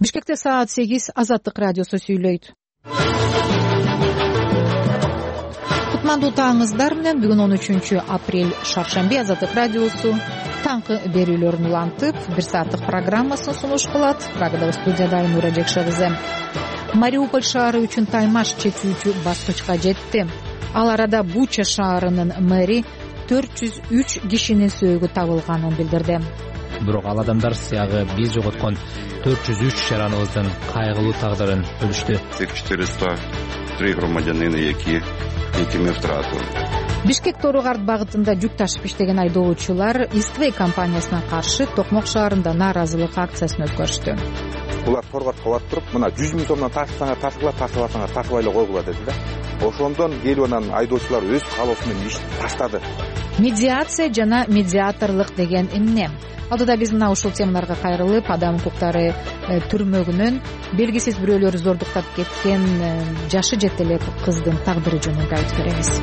Бишкекте саат 8 Азаттык радиосу сүйлөйт. Кутмандуу таңыңыздар менен бүгүн 13 апрель шаршемби Азаттык радиосу таңкы берүүлөрүн улантып, 1 сааттык программасын сунуш кылат. Прагадагы студияда Айнура Жекшегизе. Мариуполь шаары үчүн таймаш чечүүчү баскычка жетти. Ал арада Буча шаарынын мэри 403 кишинин сөөгү табылганын билдирди. Бирок ал адамдар сыягы биз жоготкон 403 жараныбыздын кайгылуу тагдырын өлүштү. 403 громадянина, якими втратили. Бишкек Тору-Гард багытында жүк ташып иштеген айдоочулар Иствей компаниясына каршы Токмок шаарында нааразылык акциясын өткөрүштү. Булар Тору-Гардка барып туруп, мына 100 миң сомдон ташсаңар ташыгыла, ташыбасаңар ташыбай эле койгула деди да. Ошондон келип анан айдоочулар өз каалоосу менен ишти таштады. Медиация жана медиаторлук деген эмне? Алдыда биз мына ушул темаларга кайрылып, адам укуктары түрмөгүнөн белгисиз бирөөлөр зордуктап кеткен жашы жете элек кыздын тагдыры жөнүндө айтып беребиз.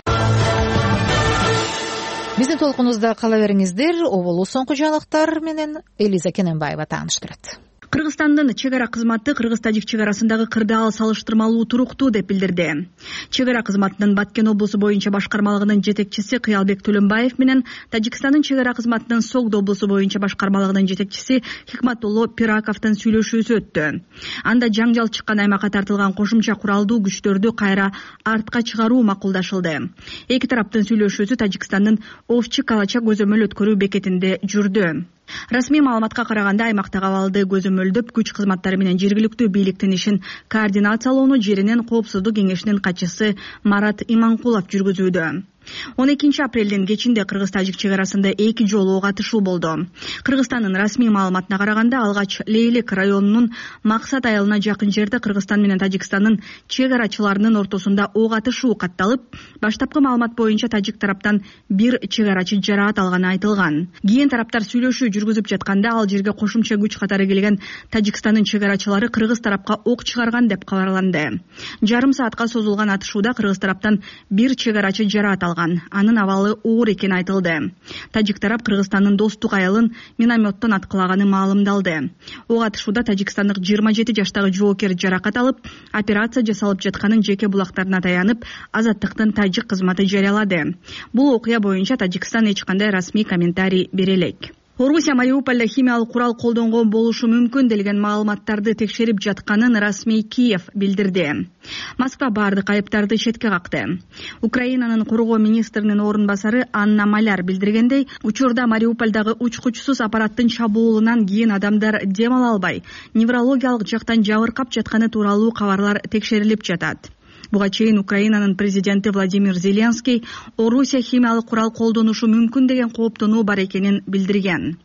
Биздин толкунубузда кала бериңиздер. Оболу соңку жаңылыктар менен Элиза Кененбаева тааныштырат. Кыргызстандын чек ара кызматы кыргыз-тажик чек арасындагы кырдаал салыштырмалуу туруктуу деп билдирди. Чек ара кызматынын Баткен облусу боюнча башкармалыгынын жетекчиси Кыялбек Төлөнбаев менен Тажикстандын чек ара кызматынын Согд облусу боюнча башкармалыгынын жетекчиси Хикматулло Пираковдун сүйлөшүүсү өттү. Анда жаңжал чыккан аймакка тартылган кошумча куралдуу күчтөрдү кайра артка чыгаруу макулдашылды. Эки тараптын сүйлөшүүсү Тажикстандын Овчи Калача көзөмөл өткөрүү бекетинде жүрдү. Расмий маалыматка караганда аймактагы абалды көзөмөлдөп күч кызматтары менен жергиликтүү бийликтин ишин координациялоону жеринен коопсуздук кеңешинин катчысы Марат Иманкулов жүргүзүүдө. 12 апрелдин кечинде кыргыз-тажик чек арасында 2 жолу ок атышуу болду. Кыргызстандын расмий маалыматына караганда алгач Лейлик районунун Максат айылына жакын жерде Кыргызстан менен Тажикстандын чек арачыларынын ортосунда ок атышуу катталып, баштапкы маалымат боюнча тажик тараптан 1 чек арачы жараат алганы айтылган. Кийин тараптар сүйлөшүү жүргүзүп жатканда ал жерге кошумча күч катары келген Тажикстандын чек арачылары кыргыз тарапка ок чыгарган деп кабарланды. Жарым саатка созулган атышууда кыргыз тараптан 1 чек арачы жараат алган. Анын абалы оор экени айтылды. Тажик тарап Кыргызстандын достук айылын минометтон аткылаганы маалымдалды. Ок атышууда Тажикстандык 27 жаштагы жоокер жаракат алып, операция жасалып жатканын жеке булактарына таянып, Азаттыктын тажик кызматы жарыялады. Бул окуя боюнча Тажикстан эч кандай расмий комментарий бере элек. Орусия Мариупольда химиялык курал колдонгон болушу мүмкүн делген маалыматтарды текшерип жатканын расмий Киев билдирди. Москва бардык айыптарды четке какты. Украинанын коргоо министринин орун басары Анна Маляр билдиргендей, учурда Мариупольдагы учкучсуз аппараттын чабуулунан кийин адамдар дем ала албай, неврологиялык жактан жабыркап жатканы тууралуу кабарлар текшерилип жатат. Буга чейин Украинанын президенти Владимир Зеленский Орусия химиялык курал колдонушу мүмкүн деген кооптонуу бар экенин билдирген.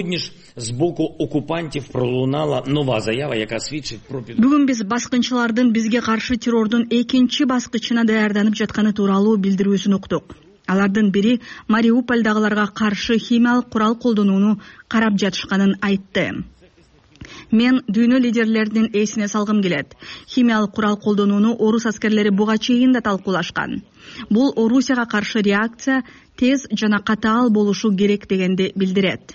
С боку оккупантов пролунала нова заява, яка свидчит про... Бүгүн биз баскынчылардын бизге каршы террордун экинчи баскычына даярданып жатканы тууралуу билдирүүсүн уктук. Алардын бири Мариупольдагыларга каршы химиялык курал колдонууну карап жатышканын айтты. Мен дүйнө лидерлеринин эсине салгым келет. Химиялык курал колдонууну орус аскерлери буга чейин да талкуулашкан. Бул Орусияга каршы реакция тез жана катаал болушу керек дегенди билдирет.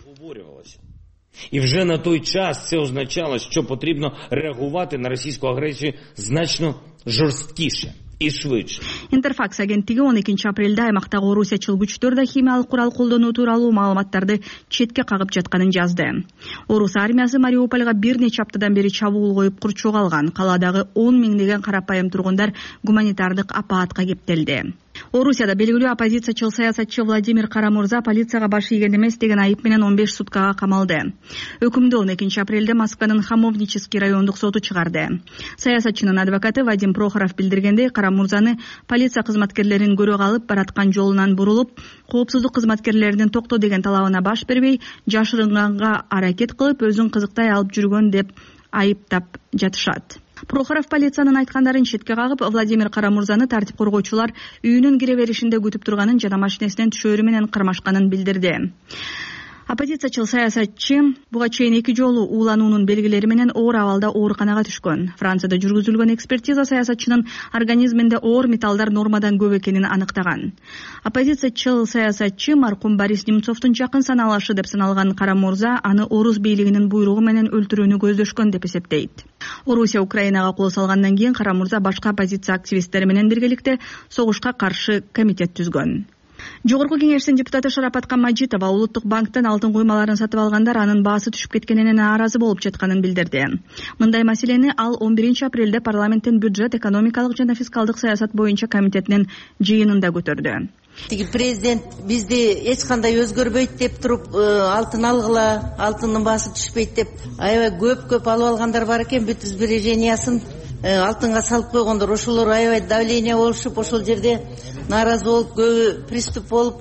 І вже на той час це означало, що потрібно реагувати на російську агресію значно жорсткіше и швидше. Интерфакс агенттиги 12 апрелде аймактагы орусиячыл күчтөр да химиялык курал колдонуу тууралуу маалыматтарды четке кагып жатканын жазды. Орус армиясы Мариупольга бир нече аптадан бери чабуул коюп курчоого алган. Каладагы 10 миңдеген карапайым тургундар гуманитардык апаатка кептелди. Орусияда белгилүү оппозициячыл саясатчы Владимир Карамурза полицияга баш ийген эмес деген айып менен 15 суткага камалды. Өкүмдү 12 апрелде Москванын Хамовнический райондук соту чыгарды. Саясатчынын адвокаты Вадим Прохоров билдиргендей, Карамурзаны полиция кызматкерлерин көрө калып бараткан жолунан бурулуп, коопсуздук кызматкерлеринин токто деген талабына баш бербей, жашырынганга аракет кылып, өзүн кызыктай алып жүргөн деп айыптап жатышат. Прохоров полициянын айткандарын четке кагып, Владимир Карамурзаны тартип коргоочулар үйүнүн кире беришинде күтүп турганын жана машинесинен түшөөрү менен кармашканын билдирди. Оппозициячыл саясатчы буга чейин 2 жолу уулануунун белгилери менен оор абалда ооруканага түшкөн. Францияда жүргүзүлгөн экспертиза саясатчынын организминде оор металлдар нормадан көп экенин аныктаган. Оппозициячыл саясатчы маркум Борис Немцовдун жакын саналашы деп саналган Кара Мурза аны орус бийлигинин буйругу менен өлтүрүүнү көздөшкөн деп эсептейт. Орусия Украинага кол салгандан кийин Кара Мурза башка оппозиция активисттери менен биргеликте согушка каршы комитет түзгөн. Жогорку кеңештин депутаты Шарапат Камажитова Улуттук банктан алтын куймаларын сатып алгандар анын баасы түшүп кеткенине нааразы болуп жатканын билдирди. Мындай маселени ал 11 апрелде парламенттин бюджет, экономикалык жана фискалдык саясат боюнча комитетинин жыйынында көтөрдү. Тиги президент бизди эч кандай өзгөрбөйт деп туруп алтын алгыла, алтындын баасы түшпөйт деп аябай көп алып алгандар бар экен, бүт сбережениясын алтынга салып койгондор. Ошолор аябай давление болушуп, ошол жерде нааразы болуп, көбү приступ болуп,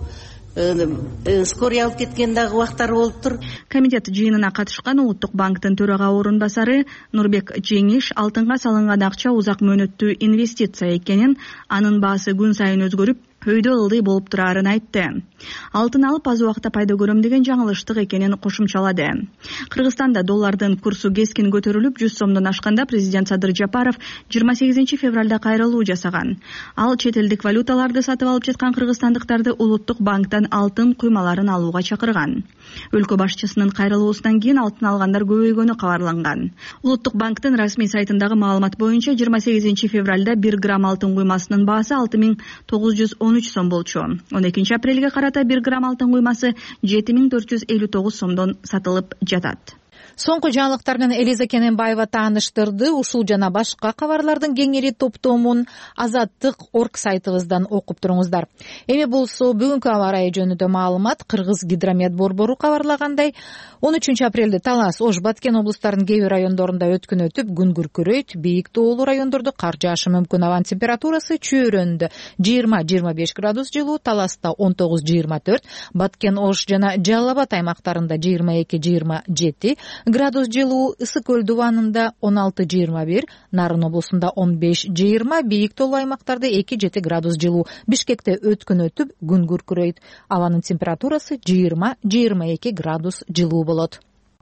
скорый алып кеткен дагы убактары болуптур. Комитет жыйынына катышкан Улуттук банктын төрага орун басары Нурбек Жеңиш алтынга салынган акча узак мөөнөттүү инвестиция экенин, анын баасы күн сайын өзгөрүп, өйдө ылдый болуп турарын айтты. Алтын алып аз убакта пайда көрөм деген жаңылыштык экенин кошумчалады. Кыргызстанда доллардын курсу кескин көтөрүлүп, 100 сомдон ашканда президент Садыр Жапаров 28 февралда кайрылуу жасаган. Ал чет элдик валюталарды сатып алып жаткан кыргызстандыктарды Улуттук банктан алтын куймаларын алууга чакырган. Өлкө башчысынын кайрылуусунан кийин алтын алгандар көбөйгөнү кабарланган. Улуттук банктын расмий сайтындагы маалымат боюнча 28 февралда 1 грамм алтын куймасынын баасы 6913 сом болчу. 12 апрелге карата 1 грамм алтын куймасы 7459 сомдон сатылып жатат. Соңку жаңылыктар менен Элиза Кененбаева тааныштырды. Ушул жана башка кабарлардын кеңири топтомун Азаттык.org сайтыбыздан окуп туруңуздар. Эми болсо бүгүнкү аба ырайы жөнүндө маалымат. Кыргыз гидромет борбору кабарлагандай, 13 апрелде Талас, Ош, Баткен облустарынын кээ бир райондорунда өткүн өтүп, күн күркүрөйт, бийик тоолуу райондордо кар жаашы мүмкүн. Абанын температурасы чөйрөндө 20-25 градус жылуу, Таласта 19-24, Баткен, Ош жана Жалал Абад аймактарында 22-27 градус жылуу, Ысык көл дубанында 16-21, Нарын облусунда 15-20, бийик тоолуу аймактарда 2-7 градус жылуу. Бишкекте өткүн өтүп, күн күркүрөйт. Абанын температурасы 20-22 градус жылуу болот.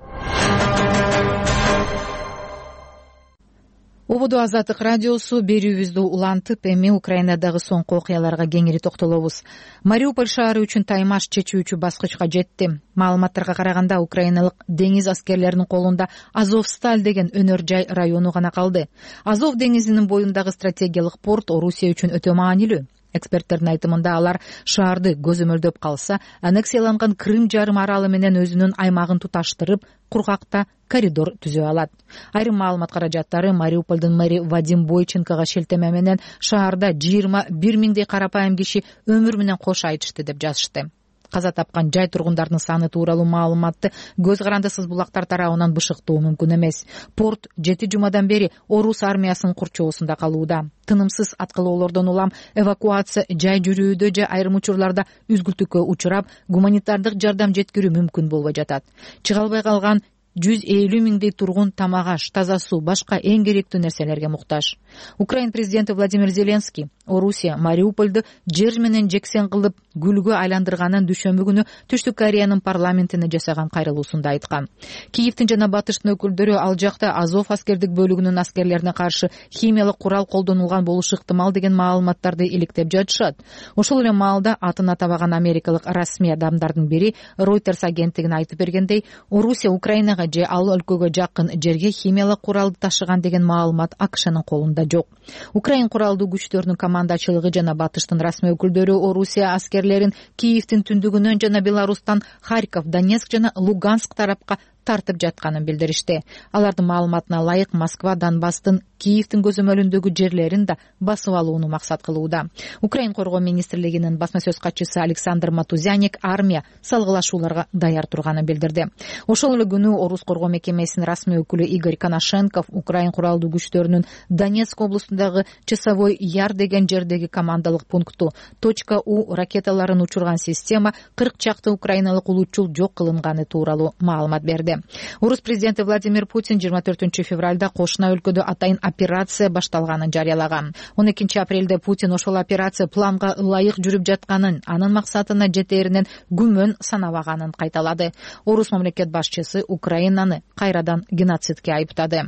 Ободу Азаттык радиосу берүүбүздү улантып, эми Украинадагы соңку окуяларга кеңири токтолобуз. Мариуполь шаары үчүн таймаш чечүүчү баскычка жетти. Маалыматтарга караганда, украиналык деңиз аскерлеринин колунда Азовсталь деген өнөр жай району гана калды. Азов деңизинин боюндагы стратегиялык порт Орусия үчүн өтө маанилүү. Эксперттердин айтымында алар шаарды көзөмөлдөп калса, аннексияланган Крым жарым аралы менен өзүнүн аймагын туташтырып, кургакта коридор түзө алат. Айрым маалымат каражаттары Мариуполдун мэри Вадим Бойченкога шелтеме менен шаарда 21 миңдей карапайым киши өмүр менен кош айтышты деп жазышты. Каза тапкан жай тургундардын саны тууралуу маалыматты көз карандысыз булактар тарабынан бышыктоо мүмкүн эмес. Порт 7 жумадан бери орус армиясынын курчоосунда калууда. Тынымсыз аткылоолордон улам эвакуация жай жүрүүдө же айрым учурларда үзгүлтүккө учурап, гуманитардык жардам жеткирүү мүмкүн болбой жатат. Чыга албай калган 150 миңдей тургун тамак аш, таза суу, башка эң керектүү нерселерге муктаж. Украин президенти Владимир Зеленский Орусия Мариупольду жер менен жексен кылып гүлгө айландырганын дүйшөмбү күнү Түштүк Кореянын парламентине жасаган кайрылуусунда айткан. Киевдин жана Батыштын өкүлдөрү ал жакта Азов аскердик бөлүгүнүн аскерлерине каршы химиялык курал колдонулган болушу ыктымал деген маалыматтарды иликтеп жатышат. Ошол эле маалда атын атабаган америкалык расмий адамдардын бири Reuters агенттигине айтып бергендей, Орусия Украинага же ал өлкөгө жакын жерге химиялык куралды ташыган деген маалымат АКШнын колунда жок. Украин куралдуу күчтөрүнүн командачылыгы жана Батыштын расмий өкүлдөрү Орусия аскерлерин Киевдин түндүгүнөн жана Беларустан Харьков, Донецк жана Луганск тарапка тартып жатканын билдиришти. Алардын маалыматына ылайык Москва Донбасстын Киевдин көзөмөлүндөгү жерлерин да басып алууну максат кылууда. Украин коргоо министрлигинин басма сөз катчысы Александр Матузяник армия салгылашууларга даяр турганын билдирди. Ошол эле күнү Орус коргоо мекемесинин расмий өкүлү Игорь Коношенков Украин куралдуу күчтөрүнүн Донецк облусундагы Часовой Яр деген жердеги командалык пункту .У ракеталарын учурган система 40 чакты украиналык улутчул жок кылынганы тууралуу маалымат берди. билдирди. Орус президенти Владимир Путин 24 февралда кошуна өлкөдө атайын операция башталганын жарыялаган. 12 апрелде Путин ошол операция планга ылайык жүрүп жатканын, анын максатына жетээринен күмөн санабаганын кайталады. Орус мамлекет башчысы Украинаны кайрадан геноцидке айыптады.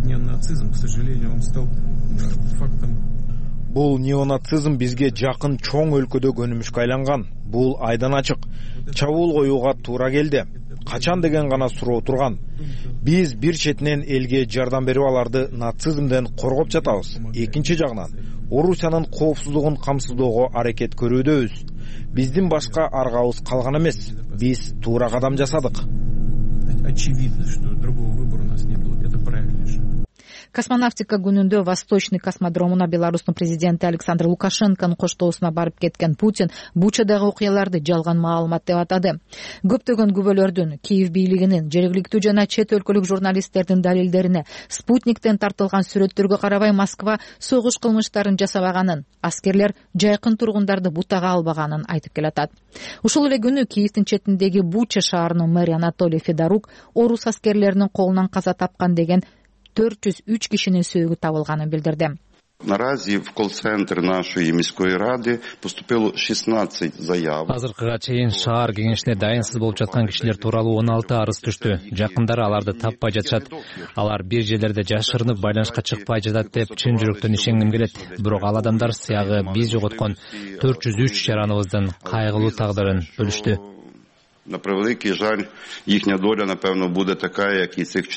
Бул неонацизм бизге жакын чоң өлкөдө көнүмүшкө айланган. Бул айдан ачык. Чабуул коюуга туура келди. Качан деген гана суроо турган. Биз бир четинен элге жардам берип аларды нацизмден коргоп жатабыз. Экинчи жагынан Орусиянын коопсуздугун камсыздоого аракет көрүүдөбүз. Биздин башка аргабыз калган эмес. Биз туура кадам жасадык. Очевидно, что другого выбора у нас не было. Это правильно. Космонавтика күнүндө Восточный космодромуна Беларустун президенти Александр Лукашенконун коштоосуна барып кеткен Путин Бучадагы окуяларды жалган маалымат деп атады. Көптөгөн күбөлөрдүн, Киев бийлигинин, жергиликтүү жана чет өлкөлүк журналисттердин далилдерине, спутниктен тартылган сүрөттөргө карабай Москва согуш кылмыштарын жасабаганын, аскерлер жайкын тургундарды бутага албаганын айтып келатат. Ушул эле күнү Киевдин четиндеги Буча шаарынын мэри Анатолий Федорук орус аскерлеринин колунан каза тапкан деген 403 кишинин сөөгү табылганын билдирди. Наразі в кол-центр нашої міської ради поступило 16 заяв. Азыркыга чейин шаар кеңешине дайынсыз болуп жаткан кишилер тууралуу 16 арыз түштү. Жакындары аларды таппай жатышат. Алар бир жерлерде жашырынып байланышка чыкпай жатат деп чын жүрөктөн ишенгим келет. Бирок ал адамдар сыягы биз жоготкон 403 жараныбыздын кайгылуу тагдырын бөлүштү. На превеликий жаль, їхня доля, напевно, буде така, як і цих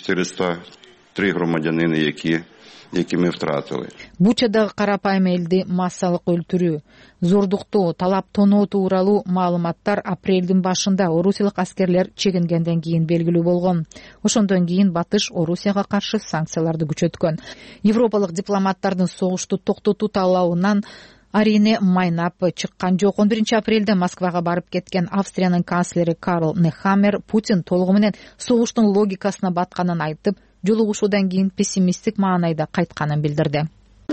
403 громадянини, які ми втратили. Бучадагы карапайым элди массалык өлтүрүү, зордуктоо, талап тоноо тууралуу маалыматтар апрелдин башында орусиялык аскерлер чегингенден кийин белгилүү болгон. Ошондон кийин Батыш Орусияга каршы санкцияларды күчөткөн. Европалык дипломаттардын согушту токтотуу талабынан арине майнап чыккан жок. 11 апрелде Москвага барып кеткен Австриянын канцлери Карл Нехаммер Путин толугу менен согуштун логикасына батканын айтып, жолугушуудан кийин пессимисттик маанайда кайтканын билдирди.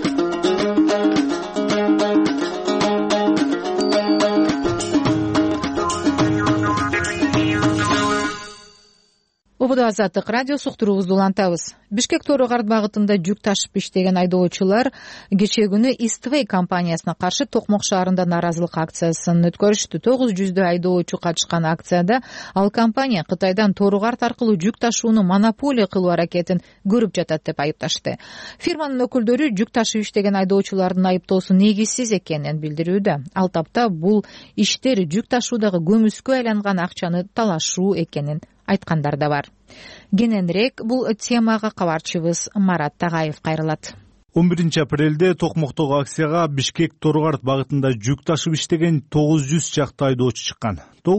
Ободо Азаттык радиосу уктуруубузду улантабыз. Бишкек Тору-Карт багытында жүк ташып иштеген айдоочулар кечээ күнү Eastway компаниясына каршы Токмок шаарында нааразылык акциясын өткөрүштү. 900 айдоочу катышкан акцияда ал компания Кытайдан Тору-Карт аркылуу жүк ташууну монополия кылуу аракетин көрүп жатат деп айыпташты. Фирманын өкүлдөрү жүк ташып иштеген айдоочулардын айыптоосу негизсиз экенин билдирүүдө. Ал тапта бул иштер жүк ташуудагы көмүскө айланган акчаны талашуу экенин айткандар да бар. Кененирээк бул темага кабарчыбыз Марат Тагаев кайрылат. 11 апрелде Токмоктогу акцияга Бишкек Тору-Карт багытында жүк ташып иштеген 900 чакты айдоочу чыккан.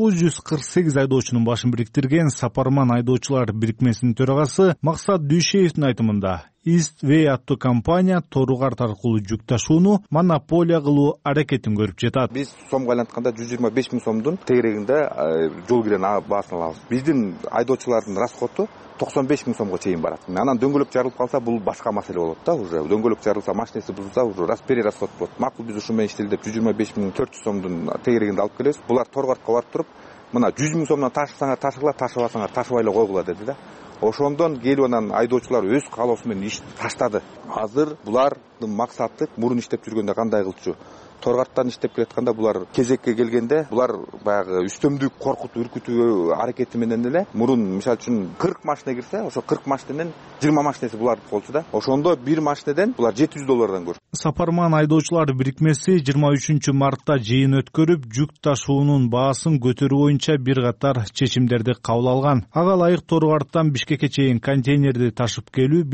948 айдоочунун башын бириктирген Сапарман айдоочулар бирикмесинин төрагасы Максат Дүйшеевдин айтымында Eastway аттуу компания Тору-Карт аркылуу жүк ташууну монополия кылуу аракетин көрүп жатат. Биз сомго айлантканда 125 000 сомдун тегерегинде жол кирен баасын алабыз. Биздин айдоочулардын расходу 95 000 сомго чейин барат. Анан дөңгөлөк жарылып калса бул башка маселе болот да уже. Дөңгөлөк жарылса, машинеси бузулса уже перерасход болот. Макул биз ушу менен иштелдеп 125 400 сомдун тегерегинде алып келебиз. Булар Тору-Картка барып туруп, мына 100 000 сомдон ташысаңар ташыгыла, ташыбасаңар ташыбай эле койгула деди да. Ошондон келип анан айдоочулар өз каалоосу менен иш таштады. Азыр булардын максаты мурун иштеп жүргөндө кандай кылчу? Тору-Карттан иштеп келатканда булар кезекке келгенде булар баягы үстөмдүк коркутуу, үркүтүү аракети менен эле мурун мисалы үчүн 40 машина кирсе, ошо 40 машинанын 20 машинеси булардыкы болчу да. Ошондо бир машинеден булар $700 көрчү. Сапарман айдоочулар бирикмеси 23 мартта жыйын өткөрүп, жүк ташуунун баасын көтөрүү боюнча бир катар чечимдерди кабыл алган. Ага ылайык Тору-Карттан Бишкекке чейин контейнерди ташып келүү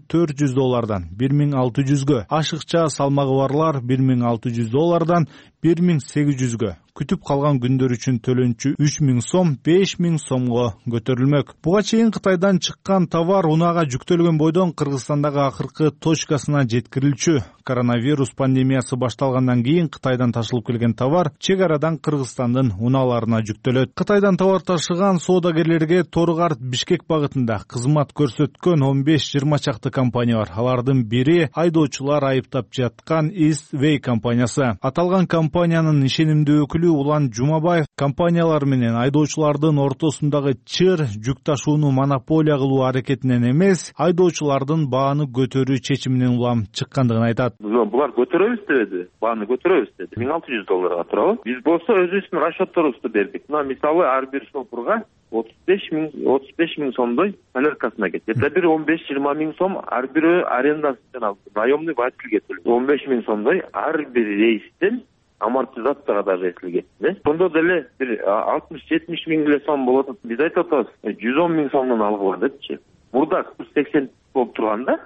$1400 $1600, ашыкча салмагы барлар $1600 $1800. Күтүп калган күндөр үчүн төлөнчү 3000 сом 5000 сомго көтөрүлмөк. Буга чейин Кытайдан чыккан товар унаага жүктөлгөн бойдон Кыргызстандагы акыркы точкасына жеткирилчү. Коронавирус пандемиясы башталгандан кийин Кытайдан ташылып келген товар чек арадан Кыргызстандын унааларына жүктөлөт. Кытайдан товар ташыган соодагерлерге Тору-Карт Бишкек багытында кызмат көрсөткөн 15-20 чакты компания бар. Алардын бири айдоочулар айыптап жаткан Eastway компаниясы. Аталган компаниянын ишенимдүү өкүлү өкүлү Улан Жумабаев компаниялар менен айдоочулардын ортосундагы чыр жүк ташууну монополия кылуу аракетинен эмес, айдоочулардын бааны көтөрүү чечиминен улам чыккандыгын айтат. Булар көтөрөбүз деди, бааны көтөрөбүз деди. $1600 турабы. Биз болсо өзүбүздүн расчетторубузду бердик. Мына мисалы ар бир шофурга 35 миң сомдой соляркасына кетет. Бир 15-20 миң сом ар бирөө арендасынан алып, наемный водительге төлөйт. 15 миң сомдой ар бир рейстен амортизацияга даже эсилген. Сонда деле бир 60-70 миң эле сом болот. Биз айтып атабыз, 110 миң сомдон алгыла депчи. Мурда 80 болуп турганда,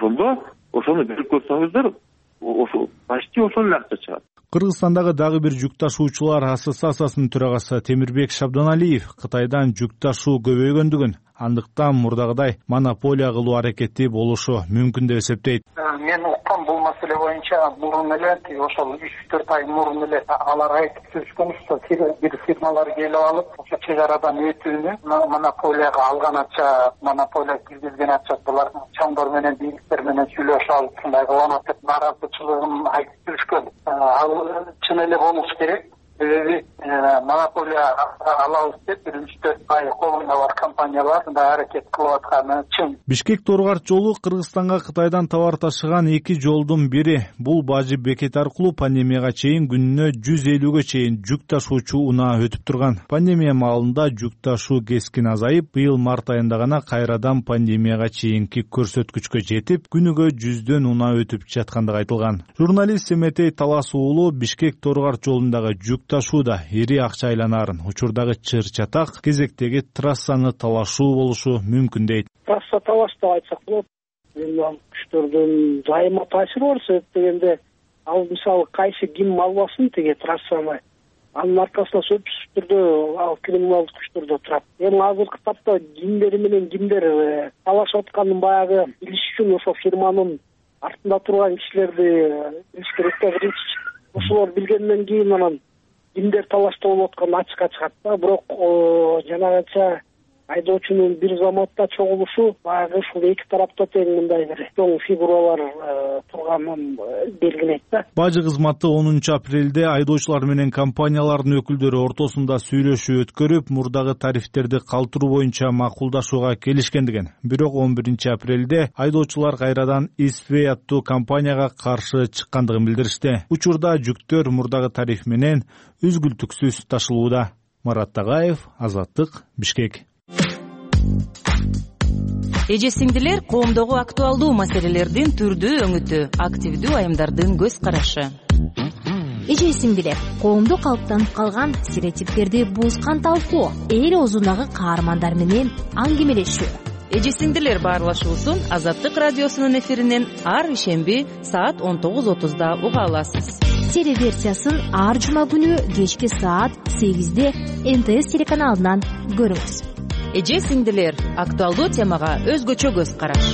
ошону берип көрсөңүздөр, ошо почти ошол эле акча чыгат. Кыргызстандагы дагы бир жүк ташуучулар ассоциациясынын төрагасы Темирбек Шабданалиев Кытайдан жүк ташуу көбөйгөндүгүн, андыктан мурдагыдай монополия кылуу аракети болушу мүмкүн деп эсептейт. Мен уккан бул маселе боюнча мурун эле ошол 3-4 ай мурун эле алар айтып жүрүшкөн, ошо бир фирмалар келип алып, ошо чек арадан өтүүнү монополияга алган акча, монополия киргизген акча булар чоңдор менен, бийликтер менен сүйлөшүп алып, ушундай кыланат деп наразычылыгын айтып жүрүшкөн. Ал чын эле болуш керек. Монополия алабыз деп 3-4 ай колунда бар компаниялар мындай аракет кылып атканы чын. Бишкек-Торгарт жолу Кыргызстанга Кытайдан товар ташыган эки жолдун бири. Бул бажы бекет аркылуу пандемияга чейин күнүнө 150ге чейин жүк ташуучу унаа өтүп турган. Пандемия маалында жүк ташуу кескин азайып, быйыл март айында гана кайрадан пандемияга чейинки көрсөткүчкө жетип, күнүгө 100дөн унаа өтүп жаткандыгы айтылган. Журналист Семетей Талас уулу Бишкек-Торгарт жолундагы жүк ташууда ири акча айланаарын, учурдагы чыр-чатак кезектеги трассаны талашуу болушу мүмкүн дейт. Трасса талаш деп айтсак болот. Ал күчтөрдүн дайыма таасири бар, себеп дегенде ал мисалы кайсы ким албасын теге трассаны, анын аркасында сөзсүз түрдө ал криминалдык күчтөрдө турат. Эми азыркы тапта кимдер менен кимдер талашып атканын баягы билиш үчүн ошо фирманын артында турган кишилерди билиш керек да. Биринчи ошолор билгенден кийин анан кимдер талашта болуп атканы ачыкка чыгат да. Бирок жанагынча айдоочунун бир заматта чогулушу баягы ушул эки тарапта тең мындай бир чоң фигуралар турганын белгилейт да. Бажы кызматы 10 апрелде айдоочулар менен компаниялардын өкүлдөрү ортосунда сүйлөшүү өткөрүп, мурдагы тарифтерди калтыруу боюнча макулдашууга келишкендигин. Бирок 11 апрелде айдоочулар кайрадан ИСВ аттуу компанияга каршы чыккандыгын билдиришти. Учурда жүктөр мурдагы тариф менен үзгүлтүксүз ташылууда. Марат Тагаев, Азаттык, Бишкек. Эже сиңдилер, коомдогу актуалдуу маселелердин түрдүү өңүтү, активдүү айымдардын көз карашы. Эже сиңдилер, коомдо калыптанып калган стереотиптерди бузган талкуу, эл оозундагы каармандар менен аңгемелешүү. Эже сиңдилер баарлашуусун Азаттык радиосунун эфиринен ар ишемби саат 19:30 уга аласыз. Телеверсиясын ар жума күнү кечки саат 8-де НТС телеканалынан көрүңүз. Эже сиңдилер, актуалдуу темага өзгөчө көз караш.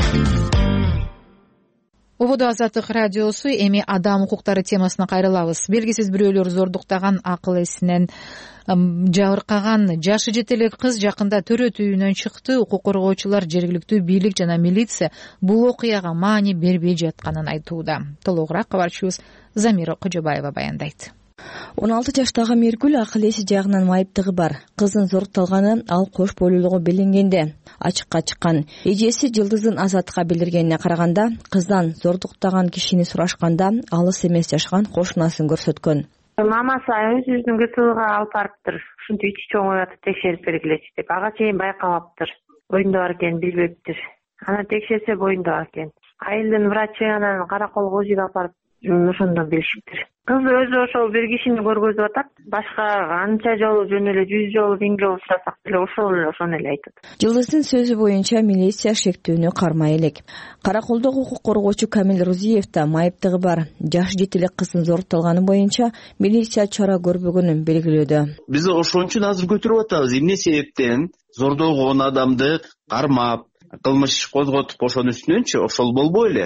Ободо Азаттык радиосу эми адам укуктары темасына кайрылабыз. Белгисиз бирөөлөр зордуктаган, акыл эсинен жабыркаган жашы жете эле кыз жакында төрөт үйүнөн чыкты. Укук коргоочулар, жергиликтүү бийлик жана милиция бул окуяга маани бербей жатканын айтууда. Толугураак кабарчыбыз Замира Кожобаева баяндайт. 16 жаштагы Меркуль акыл эси жагынан майыптыгы бар. Кыздын зорукталганы ал кош бойлуулугу билингенде ачыкка чыккан. Эжеси Жылдыздын Азатка билдиргенине караганда, кыздан зордуктаган кишини сурашканда алыс эмес жашаган кошунасын көрсөткөн. Мамасы өзүнүн КТЛга алып барыптыр. Ушинтип ичи чоңоюп текшерип бергилечи деп. Ага чейин байкалаптыр. Боюнда бар экенин билбептир. Анан текшерсе боюнда бар экен. Айылдын врачы анан караколго УЗИге алып барып ошондон билишиптир. Кыз өзү ошол бир кишини көргөзүп атат. Башка анча жолу жөн эле 100 жолу 1000 жолу сурасак деле ошону эле айтат. Жылдыздын сөзү боюнча милиция шектүүнү кармай элек. Караколдогу укук коргоочу Камил Рузиев да майыптыгы бар. Жашы жете элек кыздын зорукталганы боюнча милиция чара көрбөгөнүн белгилөөдө. Биз ошон үчүн азыр көтөрүп атабыз. Эмне себептен зордолгон адамды кармап, кылмыш козготуп ошонун үстүнөнчү ошол болбой эле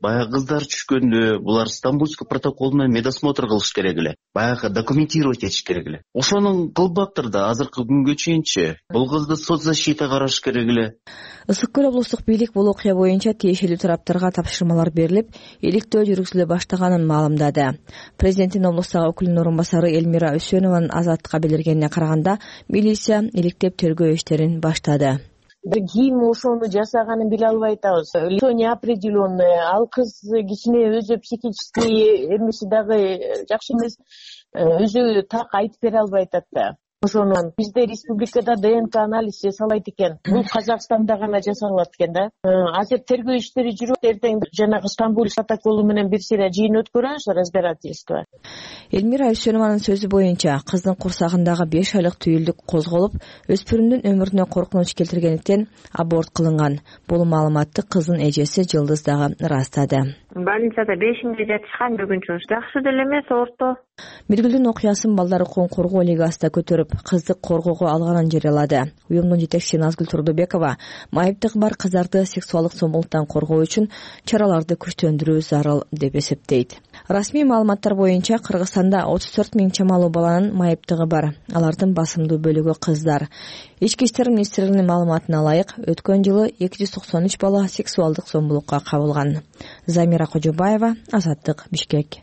баягы кыздар түшкөндө булар Стамбульский протокол менен медосмотр кылыш керек эле, баягы документировать этиш керек эле. Ошону кылбаптыр да азыркы күнгө чейинчи. Бул кызды соцзащита караш керек эле. Ысык Көл облустук бийлик бул окуя боюнча тиешелүү тараптарга тапшырмалар берилип, иликтөө жүргүзүлө баштаганын маалымдады. Президенттин облустагы өкүлүнүн орун басары Элмира Үсөнованын Азаттыкка билдиргенине караганда, милиция иликтеп тергөө иштерин баштады. Ким ошону жасаганын биле албай атабыз. Лицо неопределенное, ал кыз кичине өзү психический эмеси дагы жакшы эмес, өзү так айтып бере албай атат да. Ошону бизде республикада ДНК анализ жасалбайт экен. Бул Казакстанда гана жасалат экен да. Азыр тергөө иштери жүрүп, эртең жанагы Стамбул протоколу менен бир сыйра жыйын өткөрөбүз, разбирательство. Элмира Үсөнованын сөзү боюнча, кыздын курсагындагы 5 айлык түйүлдүк козголуп, өспүрүмдүн өмүрүнө коркунуч келтиргендиктен аборт кылынган. Бул маалыматты кыздын эжеси Жылдыз дагы ырастады. Больницада 5-нче жатышкан, бүгүн жакшы деле эмес, орто. Миргүлдүн окуясын Балдар укугун коргоо лигасы да көтөрүп, кызды коргоого алганын жарыялады. Уюмдун жетекчиси Назгүл Турдубекова майыптыгы бар кыздарды сексуалдык зомбулуктан коргоо үчүн чараларды күчтөндүрүү зарыл деп эсептейт. Расмий маалыматтар боюнча Кыргызстанда 34 000 чамалуу баланын майыптыгы бар. Алардын басымдуу бөлүгү кыздар. Ички иштер министрлигинин маалыматына ылайык, өткөн жылы 293 бала сексуалдык зомбулукка кабылган. Замира Кожобаева, Азаттык, Бишкек.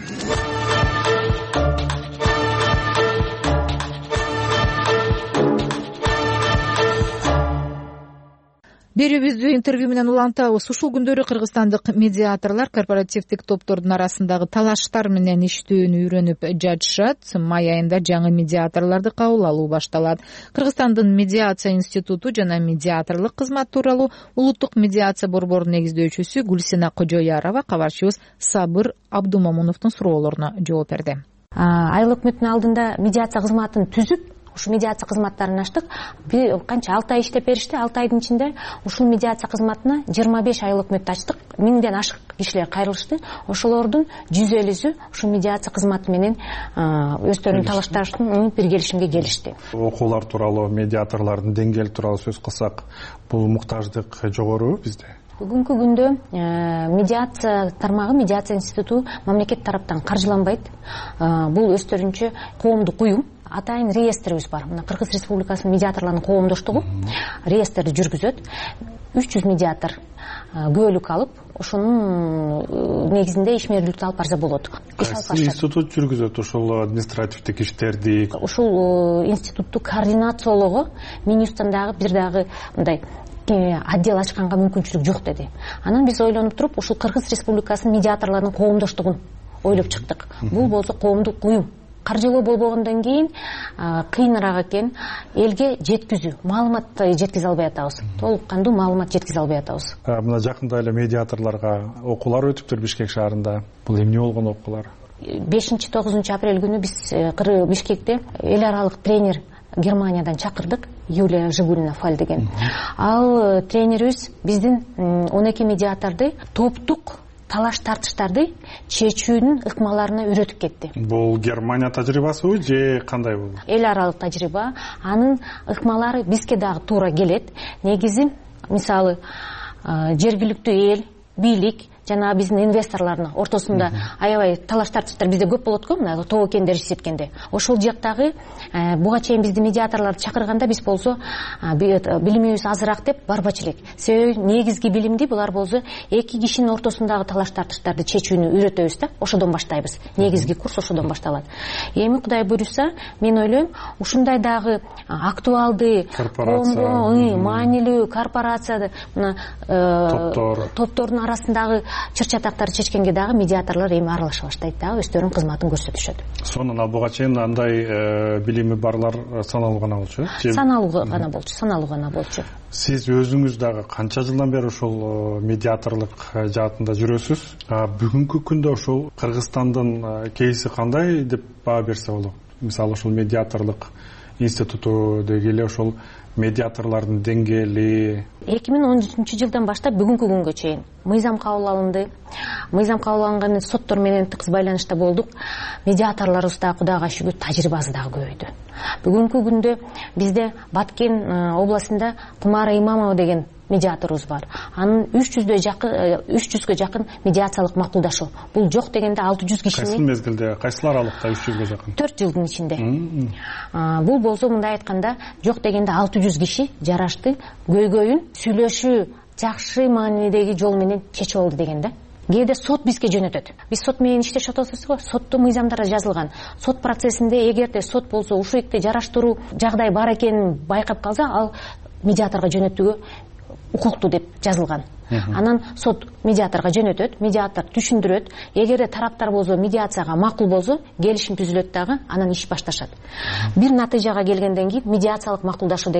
Берүүбүздү интервью менен улантабыз. Ушул күндөрү кыргызстандык медиаторлор корпоративдик топтордун арасындагы талаштар менен иштөөнү үйрөнүп жатышат. Май айында жаңы медиаторлорду кабыл алуу башталат. Кыргызстандын медиация институту жана медиаторлук кызмат тууралуу улуттук медиация борборунун негиздөөчүсү Гүлсина Кожоярова кабарчыбыз Сабыр Абдумомуновдун суроолоруна жооп берди. Айыл өкмөтүнүн алдында медиация кызматын түзүп, ушул медиация кызматтарын аштык. Бир канча 6 ай иштеп беришти. 6 айдын ичинде ушул медиация кызматына 25 айыл өкмөттү ачтык. 1000ден ашык кишилер кайрылышты. Ошолордун 150сү ушул медиация кызматы менен өздөрүнүн талаштарын бир келишимге келишти. Окуулар тууралуу, медиаторлордун деңгээли тууралуу сөз кылсак, бул муктаждык жогору бизде. Бүгүнкү күндө медиация тармагы, медиация институту мамлекет тараптан каржыланбайт. Бул өздөрүнчө коомдук уюм. Атайын реестрибиз бар. Мына Кыргыз Республикасынын медиаторлорунун коомдоштугу реестрди жүргүзөт. 300 медиатор көөлүк алып, ошонун негизинде ишмерлүүлүктү алып барса болот. Институт жүргүзөт ушул административдик иштерди. Ушул институтту координациялоого Минюсттан дагы бир дагы мындай отдел ачканга мүмкүнчүлүк жок деди. Анан биз ойлонуп туруп, ушул Кыргыз Республикасынын медиаторлорунун коомдоштугун ойлоп чыктык. Бул болсо коомдук уюм. Каржылоо болбогондон кийин кыйыныраак экен, элге жеткизүү, маалымат жеткизе албай атабыз. Толук кандуу маалымат жеткизе албай атабыз. Мына жакында эле медиаторлорго окуулар өтүптүр Бишкек шаарында. Бул эмне болгон окуулар? 5-9 апрель күнү биз Бишкекте эл аралык тренер Германиядан чакырдык, Юлия Жигулина Фаль деген. Ал тренерибиз биздин 12 медиаторду топтук талаш тартыштарды чечүүнүн ыкмаларына үйрөтүп кетти. Бул Германия тажрыйбасыбы же кандай бул? Эл аралык тажрыйба. Анын ыкмалары бизге дагы туура келет. Негизи, мисалы, жергиликтүү эл, бийлик жана биздин инвесторлордун ортосунда аябай талаш тартыштар бизде көп болот го, мына тоо кендер эсеткенде. Ошол жактагы буга чейин бизди медиаторлорду чакырганда биз болсо билимибиз азыраак деп барбачу элек. Себеби негизги билимди булар болсо эки кишинин ортосундагы талаш тартыштарды чечүүнү үйрөтөбүз да, ошодон баштайбыз. Негизги курс ошодон башталат. Эми Кудай буйруса, мен ойлойм, ушундай дагы актуалдуу, маанилүү корпорация, мына топтордун арасындагы чыр-чатактарды чечкенге дагы медиаторлор эми аралаша баштайт да, өздөрүнүн кызматын көрсөтүшөт. Сонун буга чейин андай билими барлар саналуу гана болчу, э? Саналуу гана болчу. Сиз өзүңүз дагы канча жылдан бери ушул медиаторлук жаатында жүрөсүз? Бүгүнкү күндө ушул Кыргызстандын кейси кандай деп баа берсе болот? Мисалы ушул медиаторлук институту дегеле ушул медиаторлордун деңгээли 2013 жылдан баштап бүгүнкү күнгө чейин мыйзам кабыл алынды. Мыйзам кабыл алынган соттор менен тыгыз байланышта болдук. Медиаторлорубуз да Кудайга шүгүр тажрыйбасы дагы көбөйдү. Бүгүнкү күндө бизде Баткен областында Тумара Имамова деген медиаторубуз бар. Анын 300гө жакын медиациялык макулдашуу. Бул жок дегенде 600 кишини. Кайсы мезгилде, кайсыл аралыкта 300гө жакын? 4 жылдын ичинде. Бул болсо мындай айтканда жок дегенде 600 киши жарашты көйгөйүн сүйлөшүү жакшы маанидеги жол менен чечип алды деген да. Кээде сот бизге жөнөтөт. Биз сот менен иштешип атабыз го. Соттун мыйзамдары жазылган. Сот процессинде эгерде сот болсо ушуйкте жараштыруу жагдай бар экенин байкап калса, ал медиаторго жөнөтүүгө укуктуу деп жазылган. Анан сот медиаторго жөнөтөт, медиатор түшүндүрөт. Эгерде тараптар болсо медиацияга макул болсо, келишим түзүлөт дагы, анан иш башташат. Бир натыйжага келгенден кийин медиациялык макулдашуу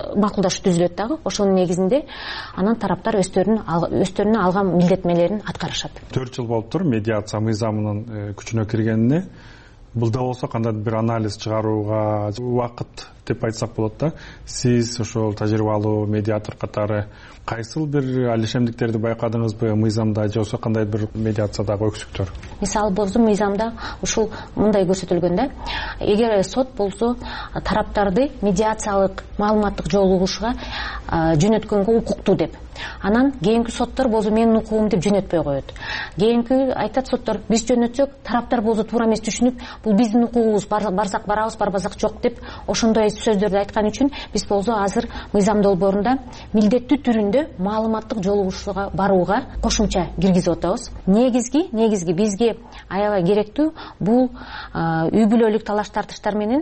түзүлөт дагы. Ошонун негизинде анан тараптар өздөрүнө алган милдеттенмелерин аткарышат. 4 жыл болуптур медиация мыйзамынын күчүнө киргенине. Бул да болсо кандай бир анализ чыгарууга убакыт деп айтсак болот да. Сиз ошол тажрыйбалуу медиатор катары кайсыл бир алишемдиктерди байкадыңызбы мыйзамда же болбосо кандай бир медиациядагы өксүктөр? Мисалы болсо мыйзамда ушул мындай көрсөтүлгөн да. Эгер сот болсо тараптарды медиациялык маалыматтык жолугушууга жөнөткөнгө укуктуу деп. Анан кийинки соттор болсо менин укугум деп жөнөтпөй коет. Кийинки айтат соттор, биз жөнөтсөк тараптар болсо туура эмес түшүнүп, бул биздин укугубуз, барсак барабыз, барбасак жок деп ошондой сөздөрдү айткан үчүн биз болсо азыр мыйзам долбоорунда милдеттүү түрүндө маалыматтык жолугушууга барууга кошумча киргизип атабыз. Негизги бизге аябай керектүү бул үй бүлөлүк талаш тартыштар менен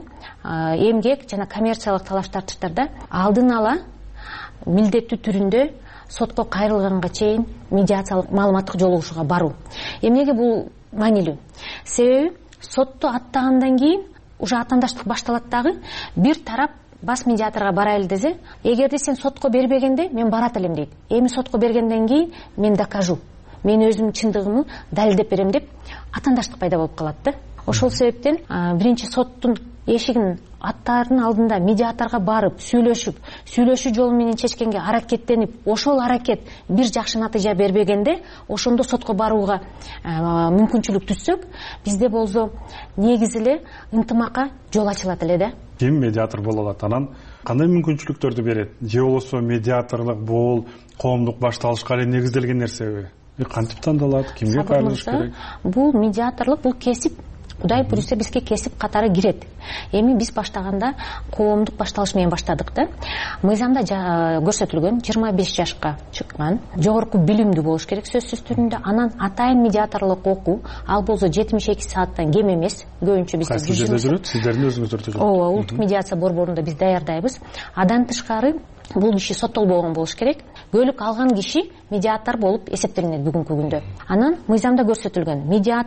эмгек жана коммерциялык талаш тартыштарда алдын ала милдеттүү түрүндө сотко кайрылганга чейин медиациялык маалыматтык жолугушууга баруу. Эмнеге бул маанилүү? Себеби сотту аттагандан кийин уже атаандаштык башталат дагы. Бир тарап бас медиаторго барайлы десе, эгерде сен сотко бербегенде мен барат элем дейт. Эми сотко бергенден кийин мен докажу, мен өзүмдүн чындыгымды далилдеп берем деп атаандаштык пайда болуп калат да. Ошол себептен биринчи соттун эшигин аттаардын алдында медиаторго барып, сүйлөшүү жолу менен чечкенге аракеттенип, ошол аракет бир жакшы натыйжа бербегенде, ошондо сотко барууга мүмкүнчүлүк түзсөк, бизде болсо негизи эле ынтымакка жол ачылат эле да. Ким медиатор боло алат? Анан кандай мүмкүнчүлүктөрдү берет? Же болбосо медиаторлук бул коомдук башталышка эле негизделген нерсеби? Кантип тандалат? Кимге кайрылыш керек? Бул медиаторлук, бул кесип Кудай буйруса бизге кесип катары кирет. Эми биз баштаганда коомдук башталыш менен баштадык да. Мыйзамда көрсөтүлгөн 25 жашка чыккан, жогорку билимдүү болуш керек сөзсүз түрүндө. Анан атайын медиаторлук окуу, ал болсо 72 сааттан кем эмес. Көбүнчө бизде жүрөт, сиздердин өзүңүздөрдө жүрөт. Ооба, улуттук медиация борборунда биз даярдайбыз. Адан тышкары бул киши соттолбогон болуш керек. Көөлүк алган киши медиатор болуп эсептелинет бүгүнкү күндө. Анан мыйзамда көрсөтүлгөн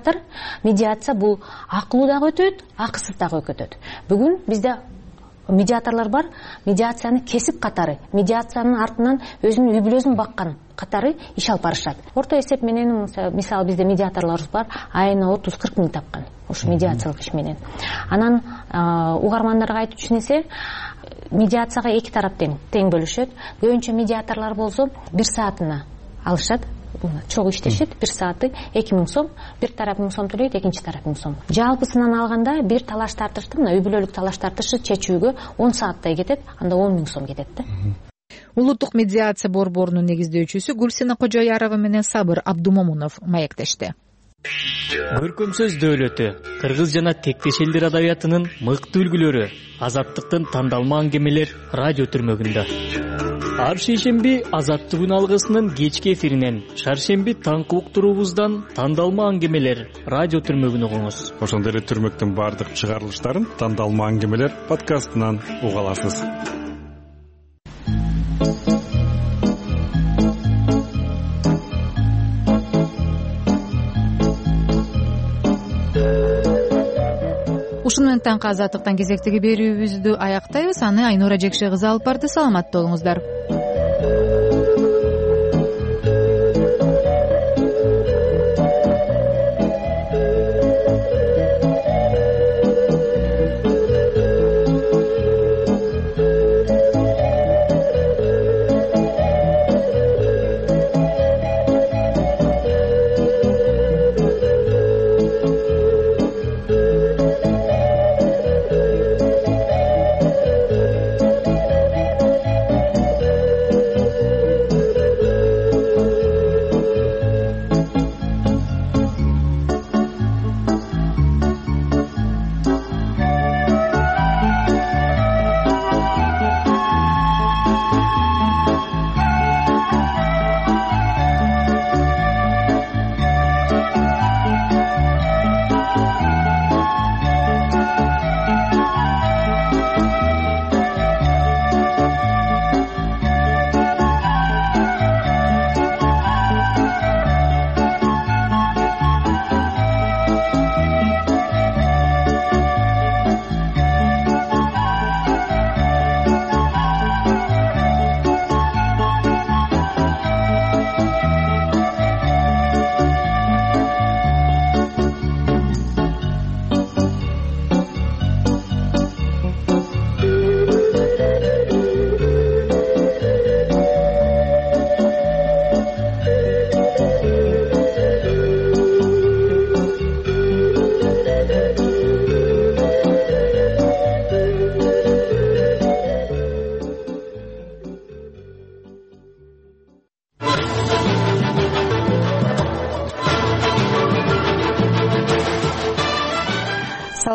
медиация бул акылуу дагы өтөт, акысыз дагы өтөт. Бүгүн бизде медиаторлор бар, медиацияны кесип катары, медиациянын артынан өзүнүн үй бүлөсүн баккан катары иш алып барышат. Орто эсеп менен мисалы бизде медиаторлорубуз бар, айына 30-40 миң тапкан ушу медиациялык иш менен. Анан угармандарга айтып түшүнсө, медиацияга эки тарап тең бөлүшөт. Көбүнчө медиаторлор болсо 1 саатына алышат, чогуу иштешет. 1 сааты 2000 сом, бир тарап 1000 сом төлөйт, экинчи тарап 1000 сом. Жалпысынан алганда бир талаш тартышты, мына үй бүлөлүк талаш тартышы чечүүгө 10 сааттай кетет, анда 10 000 сом кетет да. Улуттук медиация борборунун негиздөөчүсү Гүлсина Кожоярова менен Сабыр Абдумомунов маектешти. Көркөм сөз дөөлөтү, кыргыз жана тектеш элдер адабиятынын мыкты үлгүлөрү, азаттыктын тандалма аңгемелер радио түрмөгүндө. Ар шейшемби Азаттыгүн алгысынын кечки эфиринен, шаршемби таңкы уктуруубуздан тандалма аңгемелер радио түрмөгүн угуңуз. Ошондой эле түрмөктүн бардык чыгарылыштарын тандалма аңгемелер подкастынан уга аласыз. Ушуну менен таңкы азаттыктан кезектеги берүүбүздү аяктайбыз. Аны Айнура Жекше кызы алып барды. Саламаттуу болуңуздар.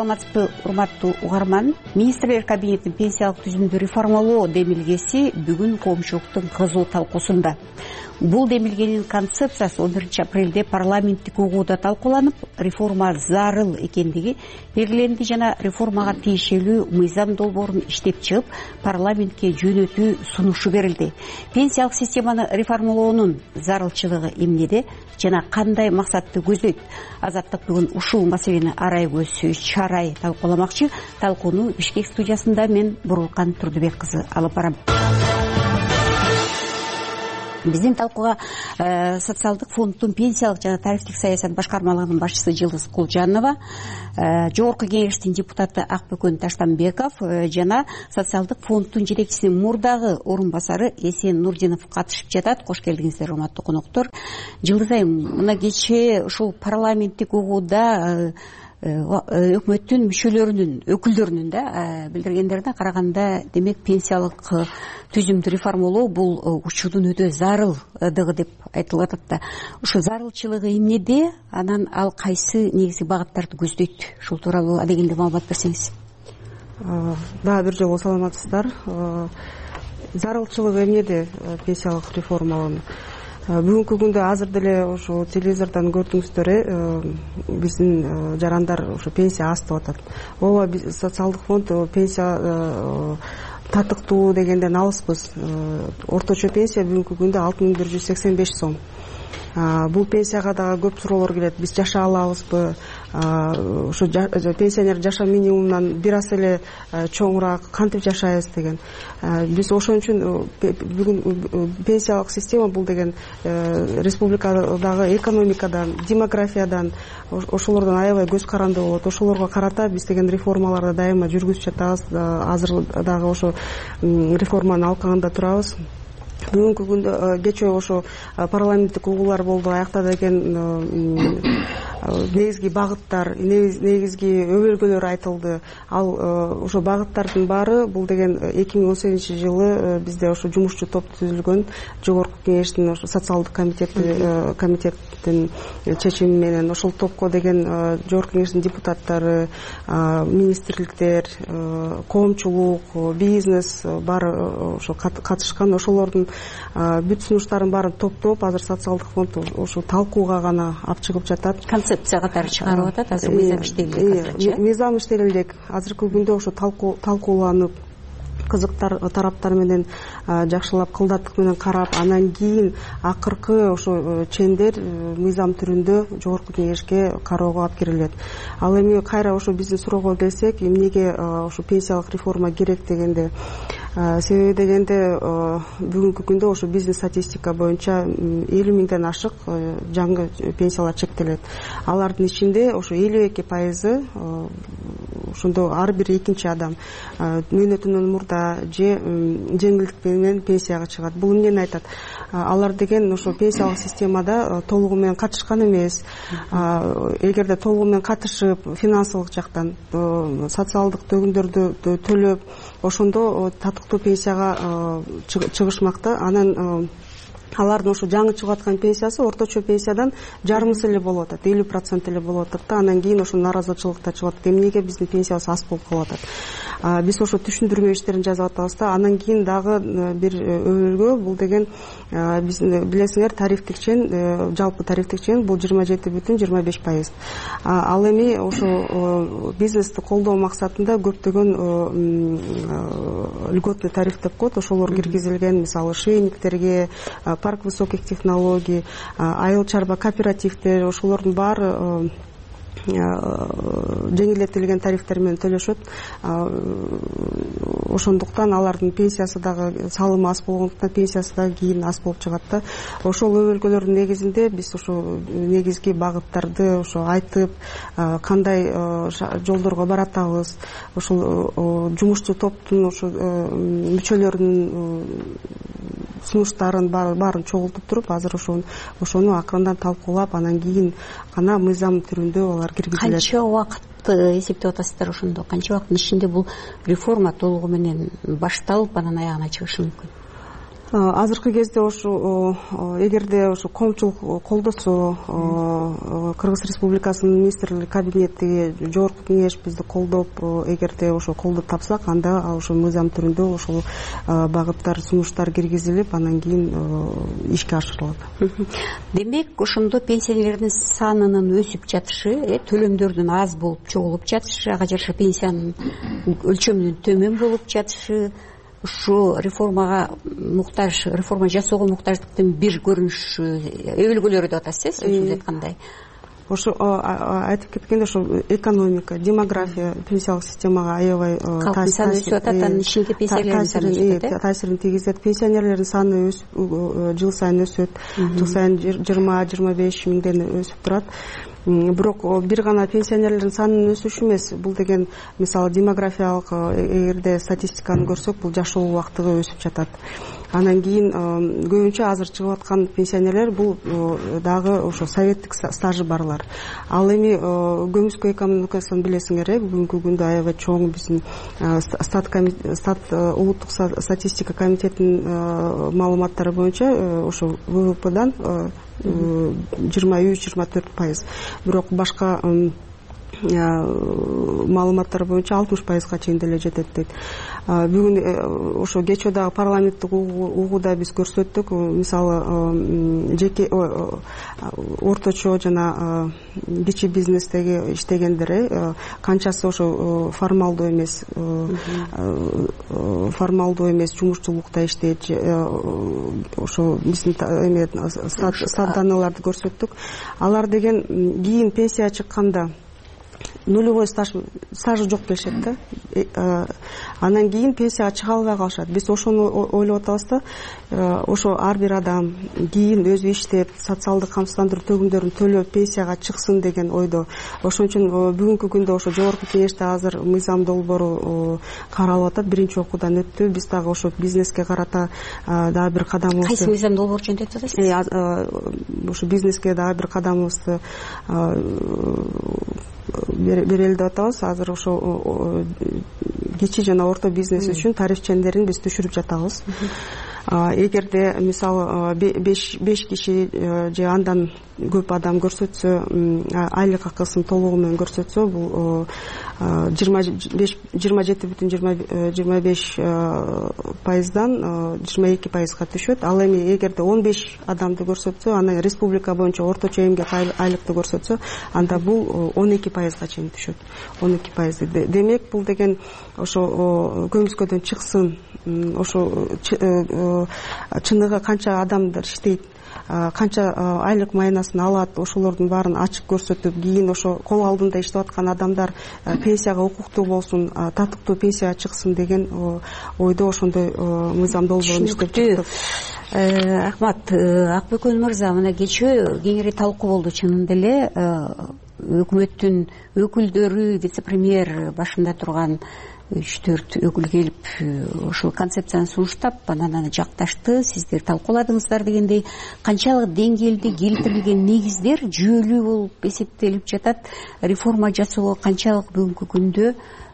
саламатсызбы, урматтуу угарман. Министрлер кабинетинин пенсиялык түзүмдү реформалоо демилгеси бүгүн коомчулуктун кызуу талкуусунда. Бул демилгенин концепциясы 11 апрелде парламенттик угууда талкууланып, реформа зарыл экендиги белгиленди жана реформага тиешелүү мыйзам долбоорун иштеп чыгып, парламентке жөнөтүү сунушу берилди. Пенсиялык системаны реформалоонун зарылчылыгы эмнеде жана кандай максатты көздөйт? Азаттык бүгүн ушул маселени арай көз чарай талкууламакчы. Талкууну Бишкек студиясында мен Бурулкан Турдубек кызы алып барам. Биздин талкууга социалдык фонддун пенсиялык жана тарифтик саясат башкармалыгынын башчысы Жылдыз Кулжанова, жогорку кеңештин депутаты Акбөкөн Таштанбеков жана социалдык фонддун жетекчисинин мурдагы орун басары Эсен Нурдинов катышып жатат. Кош келдиңиздер, урматтуу коноктор. Жылдыз айым, мына кечээ ушул парламенттик угууда өкмөттүн мүчөлөрүнүн өкүлдөрүнүн билдиргендерине караганда, демек пенсиялык түзүмдү реформалоо бул учурдун өтө зарылдыгы деп айтылып атат да. Ушул зарылчылыгы эмнеде, анан ал кайсы негизги багыттарды көздөйт? Ушул тууралуу адегенде маалымат берсеңиз. Дагы бир жолу саламатсыздар. Зарылчылыгы эмнеде пенсиялык реформалоонун? Бүгүнкү күндө азыр деле ошо телевизордон көрдүңүздөр, биздин жарандар ошо пенсия аз деп атат. Ооба, биз социалдык фонд пенсия татыктуу дегенден алыспыз. Орточо пенсия бүгүнкү күндө 6185 сом. Бул пенсияга дагы көп суроолор келет. Биз жашай алабызбы? Ошо пенсионер жашоо минимумунан бир аз эле чоңураак кантип жашайбыз деген. Биз ошон үчүн бүгүн пенсиялык система бул деген республикадагы экономикадан, демографиядан, ошолордон аябай көз каранды болот. Ошолорго карата биз деген реформаларды дайыма жүргүзүп жатабыз. Азыр дагы ошо реформанын алкагында турабыз. Бүгүнкү күндө кечээ ошо парламенттик угуулар болду, аяктады экен. Негизги багыттар, негизги өбөлгөлөр айтылды. Ал ошо багыттардын баары бул деген 2018-жылы бизде ошо жумушчу топ түзүлгөн, жогорку кеңештин ошо социалдык комитеттин чечими менен ошол топко деген жогорку кеңештин депутаттары, министрликтер, коомчулук, бизнес баары ошо катышкан. Ошолордун бүт сунуштарын баарын топтоп, азыр социалдык фонд ошо талкууга гана алып чыгып жатат. Концепция катары чыгарып атат, азыр мыйзам иштелди. Мыйзам иштелди. Азыркы күндө ошо талкууланып, кызыктар тараптар менен жакшылап кылдаттык менен карап, анан кийин акыркы ошо чендер мыйзам түрүндө жогорку кеңешке кароого алып кирилет. Ал эми кайра ошо биздин суроого келсек, эмнеге ошо пенсиялык реформа керек дегенде, себеби дегенде бүгүнкү күндө ошо бизнес статистика боюнча 50 миңден ашык жаңы пенсиялар чектелет. Алардын ичинде ошо 52% ошондо ар бир экинчи адам мөөнөтүнөн мурда же жеңилдик менен пенсияга чыгат. Бул эмнени айтат? Алар деген ошо пенсиялык системада толугу менен катышкан эмес. Эгерде толугу менен катышып, финансылык жактан социалдык төгүндөрдү төлөп, ошондо татыктуу пенсияга чыгышмакта. Анан алардын ошо жаңы чыгып аткан пенсиясы орточо пенсиядан жарымысы эле болуп атат, 50% эле болуп атат да. Анан кийин ошо наразычылыкта чыгып атат. Эмнеге биздин пенсиябыз аз болуп калып атат? Биз ошо түшүндүрмө иштерин жазып атабыз да. Анан кийин дагы бир өбөлгө, бул деген биз билесиңер, тарифтик чен, жалпы тарифтик чен бул 27,25%. Ал эми ошо бизнести колдоо максатында көптөгөн льготный тариф деп коет, ошолор киргизилген. Мисалы, швейниктерге, парк высоких технологий, айыл чарба кооперативтер, ошолордун баары жеңилдетилген тарифтер менен төлөшөт. Ошондуктан алардын пенсиясы дагы, салымы аз болгондуктан пенсиясы дагы кийин аз болуп чыгат да. Ошол өбөлгөлөрдүн негизинде биз ошо негизги багыттарды ошо айтып, кандай жолдорго баратабыз, ошол жумушчу топтун ошо мүчөлөрүнүн сунуштарын баарын чогултуп туруп, азыр ошону акырындан талкуулап, анан кийин гана мыйзам түрүндө алар киргизилет. Канча убакытты эсептеп атасыздар ошондо? Канча убакыттын ичинде бул реформа толугу менен башталып, анан аягына чыгышы мүмкүн? азыркы кезде ушу эгерде ушу коомчулук колдосо, Кыргыз Республикасынын министрлик кабинети, жогорку кеңеш бизди колдоп, эгерде ошо колдоо тапсак, анда ошо мыйзам түрүндө ошол багыттар, сунуштар киргизилип, анан кийин ишке ашырылат. Демек, ошондо пенсионерлердин санынын өсүп жатышы, төлөмдөрдүн аз болуп чогулуп жатышы, ага жараша пенсиянын өлчөмүнүн төмөн болуп жатышы, ушу реформага муктаж, реформа жасоого муктаждыктын бир көрүнүшү, өбөлгөлөрү деп атасыз, сөзүңүз айткандай. Ошо айтып кеткенде, ошо экономика, демография пенсиялык системага аябай өсүп атат, анын ичинде пенсионерлердин саны өсүп атат. Таасирин тийгизет. Пенсионерлердин саны жыл сайын өсөт, жыл сайын 20-25 миңден өсүп турат. Бирок бир гана пенсионерлердин санынын өсүшү эмес, бул деген мисалы демографиялык эгерде статистиканы көрсөк, бул жашоо убактыгы өсүп жатат. Анан кийин көбүнчө азыр чыгып аткан пенсионерлер бул дагы ошо советтик стажы барлар. Ал эми көмүскө экономикасын билесиңер, бүгүнкү күндө аябай чоң биздин улуттук статистика комитетинин маалыматтары боюнча ошо ВВПдан 23-24%. Бирок башка маалыматтар боюнча 60%га чейин деле жетет дейт. Бүгүн ошо кечөөдагы парламенттик угууда биз көрсөттүк, мисалы жеке орточо жана кичи бизнестеги иштегендер канчасы ошо формалдуу эмес жумушчулукта иштейт, ошо биздин статданыларды көрсөттүк. Алар деген кийин пенсияга чыкканда нулевой стажы жок келишет да. Анан кийин пенсияга чыга албай калышат. Биз ошону ойлоп атабыз да. Ошо ар бир адам кийин өзү иштеп, социалдык камсыздандыруу төгүмдөрүн төлөп пенсияга чыксын деген ойдо. Ошон үчүн бүгүнкү күндө ошо жогорку кеңеште азыр мыйзам долбоору каралып атат. Биринчи окуудан өттү. Биз дагы ошо бизнеске карата дагы бир кадамыбызды. Кайсы мыйзам долбоору жөнүндө айтып атасыз? Ошо бизнеске дагы бир кадамыбызды берели деп атабыз. Азыр ошо кичи жана орто бизнес үчүн тариф чендерин биз түшүрүп жатабыз. Эгерде мисалы 5 киши же андан көп адам көрсөтсө, айлык акысын толугу менен көрсөтсө, бул 27,25%дан 22%га түшөт. Ал эми эгерде 15 адамды көрсөтсө, анан республика боюнча орточо эмгек айлыкты көрсөтсө, анда бул 12%га чейин түшөт. 12%. Демек, бул деген ошо көмүскөдөн чыксын, ошо чыныгы канча адамдар иштейт, канча айлык майнасын алат, ошолордун баарын ачык көрсөтүп, кийин ошо кол алдында иштеп аткан адамдар пенсияга укуктуу болсун, татыктуу пенсияга чыксын деген ойдо ошондой мыйзам долбоорун иштеп чыктык. Рахмат. Акбөкөн мырза, мына кечээ кеңири талкуу болду. Чынында эле өкмөттүн өкүлдөрү, вице-премьер башында турган 3-4 өкүл келип ушул концепцияны сунуштап, анан аны жакташты, сиздер талкууладыңыздар дегендей, канчалык деңгээлде келтирилген негиздер жүйөлүү болуп эсептелип жатат. Реформа жасоого канчалык бүгүнкү күндө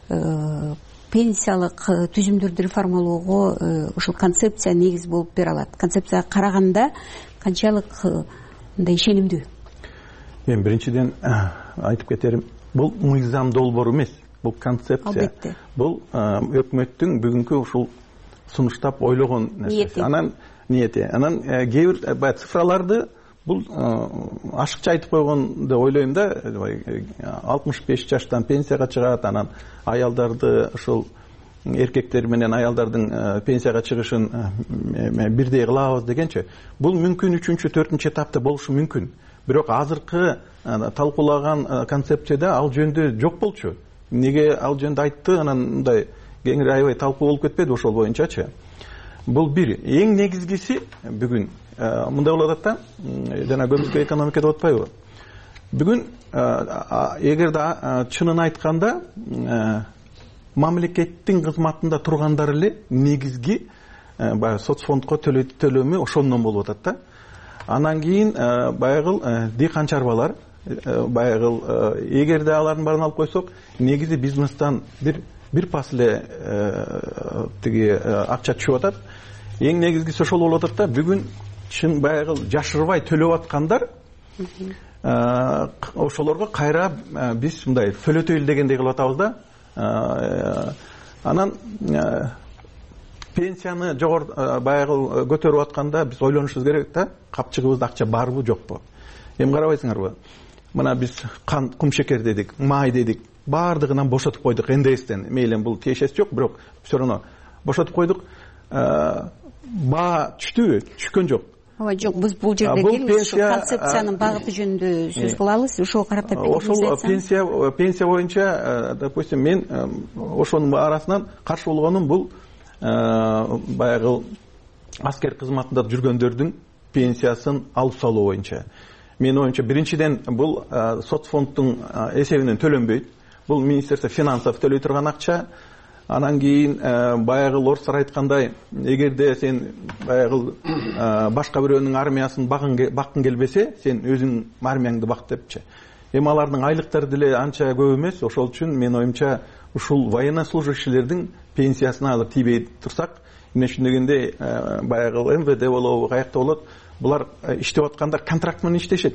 пенсиялык түзүмдөрдү реформалоого ушул концепция негиз болуп бере алат. Концепцияга караганда канчалык мындай ишенимдүү? Мен биринчиден айтып кетерим, бул мыйзам долбоору эмес, бул концепция. Бул өкмөттүн бүгүнкү ушул сунуштап ойлогон нерсеси. Анан ниети. Анан кээ бир цифраларды бул ашыкча айтып койгон деп ойлойм да. 65 жаштан пенсияга чыгат, анан аялдарды ушул эркектер менен аялдардын пенсияга чыгышын бирдей кылабыз дегенчи. Бул мүмкүн 3-4 этапта болушу мүмкүн. Бирок азыркы талкуулаган концепцияда ал жөнүндө жок болчу. Неге ал жөнүндө айтты, анан мындай кеңири аябай талкуу болуп кетпеди ошол боюнчачы. Бул бир. Эң негизгиси бүгүн мындай болуп атат да, жана көмүскө экономика деп атпайбы? Бүгүн эгерде чынын айтканда мамлекеттин кызматында тургандар эле негизги баягы соцфондко төлөмү ошондон болуп атат да. Анан кийин баягы дыйкан чарбалар, баягы эгерде алардын баарын алып койсок, негизи бизнестен бир пас эле тиги акча түшүп атат. эң негизгиси ошол болуп атат да, бүгүн чын баягы жашырбай төлөп аткандар ошолорго кайра биз мындай фөлөтөйлү дегендей кылып атабыз да. Анан пенсияны жогору баягы көтөрүп атканда биз ойлонушубуз керек да, капчыгыбызда акча барбы жокпу. Эми карабайсыңарбы, мына биз кум шекер дедик, май дедик, баардыгынан бошотуп койдук НДСтен. Мейли бул тиешеси жок, бирок все равно бошотуп койдук. Баа түштүбү? Түшкөн жок. Ооба, жок, биз бул жерде келип концепциянын багыты жөнүндө сөз кылабыз. Ошого карата ошол пенсия боюнча, допустим, мен ошонун арасынан каршы болгонум бул баягы аскер кызматында жүргөндөрдүн пенсиясын алып салуу боюнча. Менин оюмча, биринчиден бул соцфонддун эсебинен төлөнбөйт. Бул Министерство финансов төлөй турган акча. Анан кийин баягы орустар айткандай, эгерде сен баягы башка бирөөнүн армиясын баккың келбесе, сен өзүң армияңды бак депчи. Эми алардын айлыктары деле анча көп эмес. Ошол үчүн менин оюмча ушул военнослужащийлердин пенсиясына азыр тийбей турсак, эмне үчүн дегенде баягы МВД болобу, каякта болот, булар иштеп аткандар контракт менен иштешет.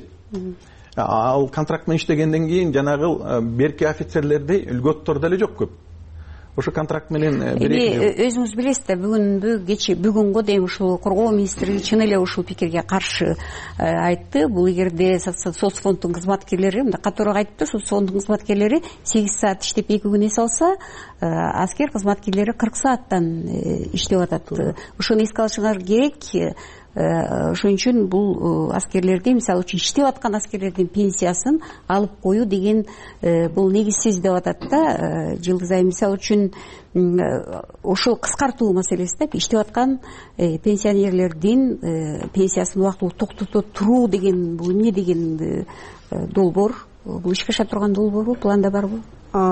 Ал контракт менен иштегенден кийин жанагы берки офицерлердей үлгөттөр деле жок көп. Ошо контракт менен өзүңүз билесиз да, бүгүнгө дейин ушул коргоо министрлиги чын эле ушул пикирге каршы айтты. Бул эгерде соцфонддун кызматкерлери, мындай катуураак айтыпты, соцфонддун кызматкерлери 8 саат иштеп 2 күн эс алса, аскер кызматкерлери 40 сааттан иштеп атат. Ошону эске алышыңар керек. Ошон үчүн бул аскерлерди, мисалы үчүн иштеп аткан аскерлердин пенсиясын алып коюу деген бул негизсиз деп атат да. Жылдыз айым, мисалы үчүн ошол кыскартуу маселеси да, иштеп аткан пенсионерлердин пенсиясын убактылуу токтото туруу деген бул эмне деген долбоор? Бул ишке аша турган долбоорбу, планда барбы?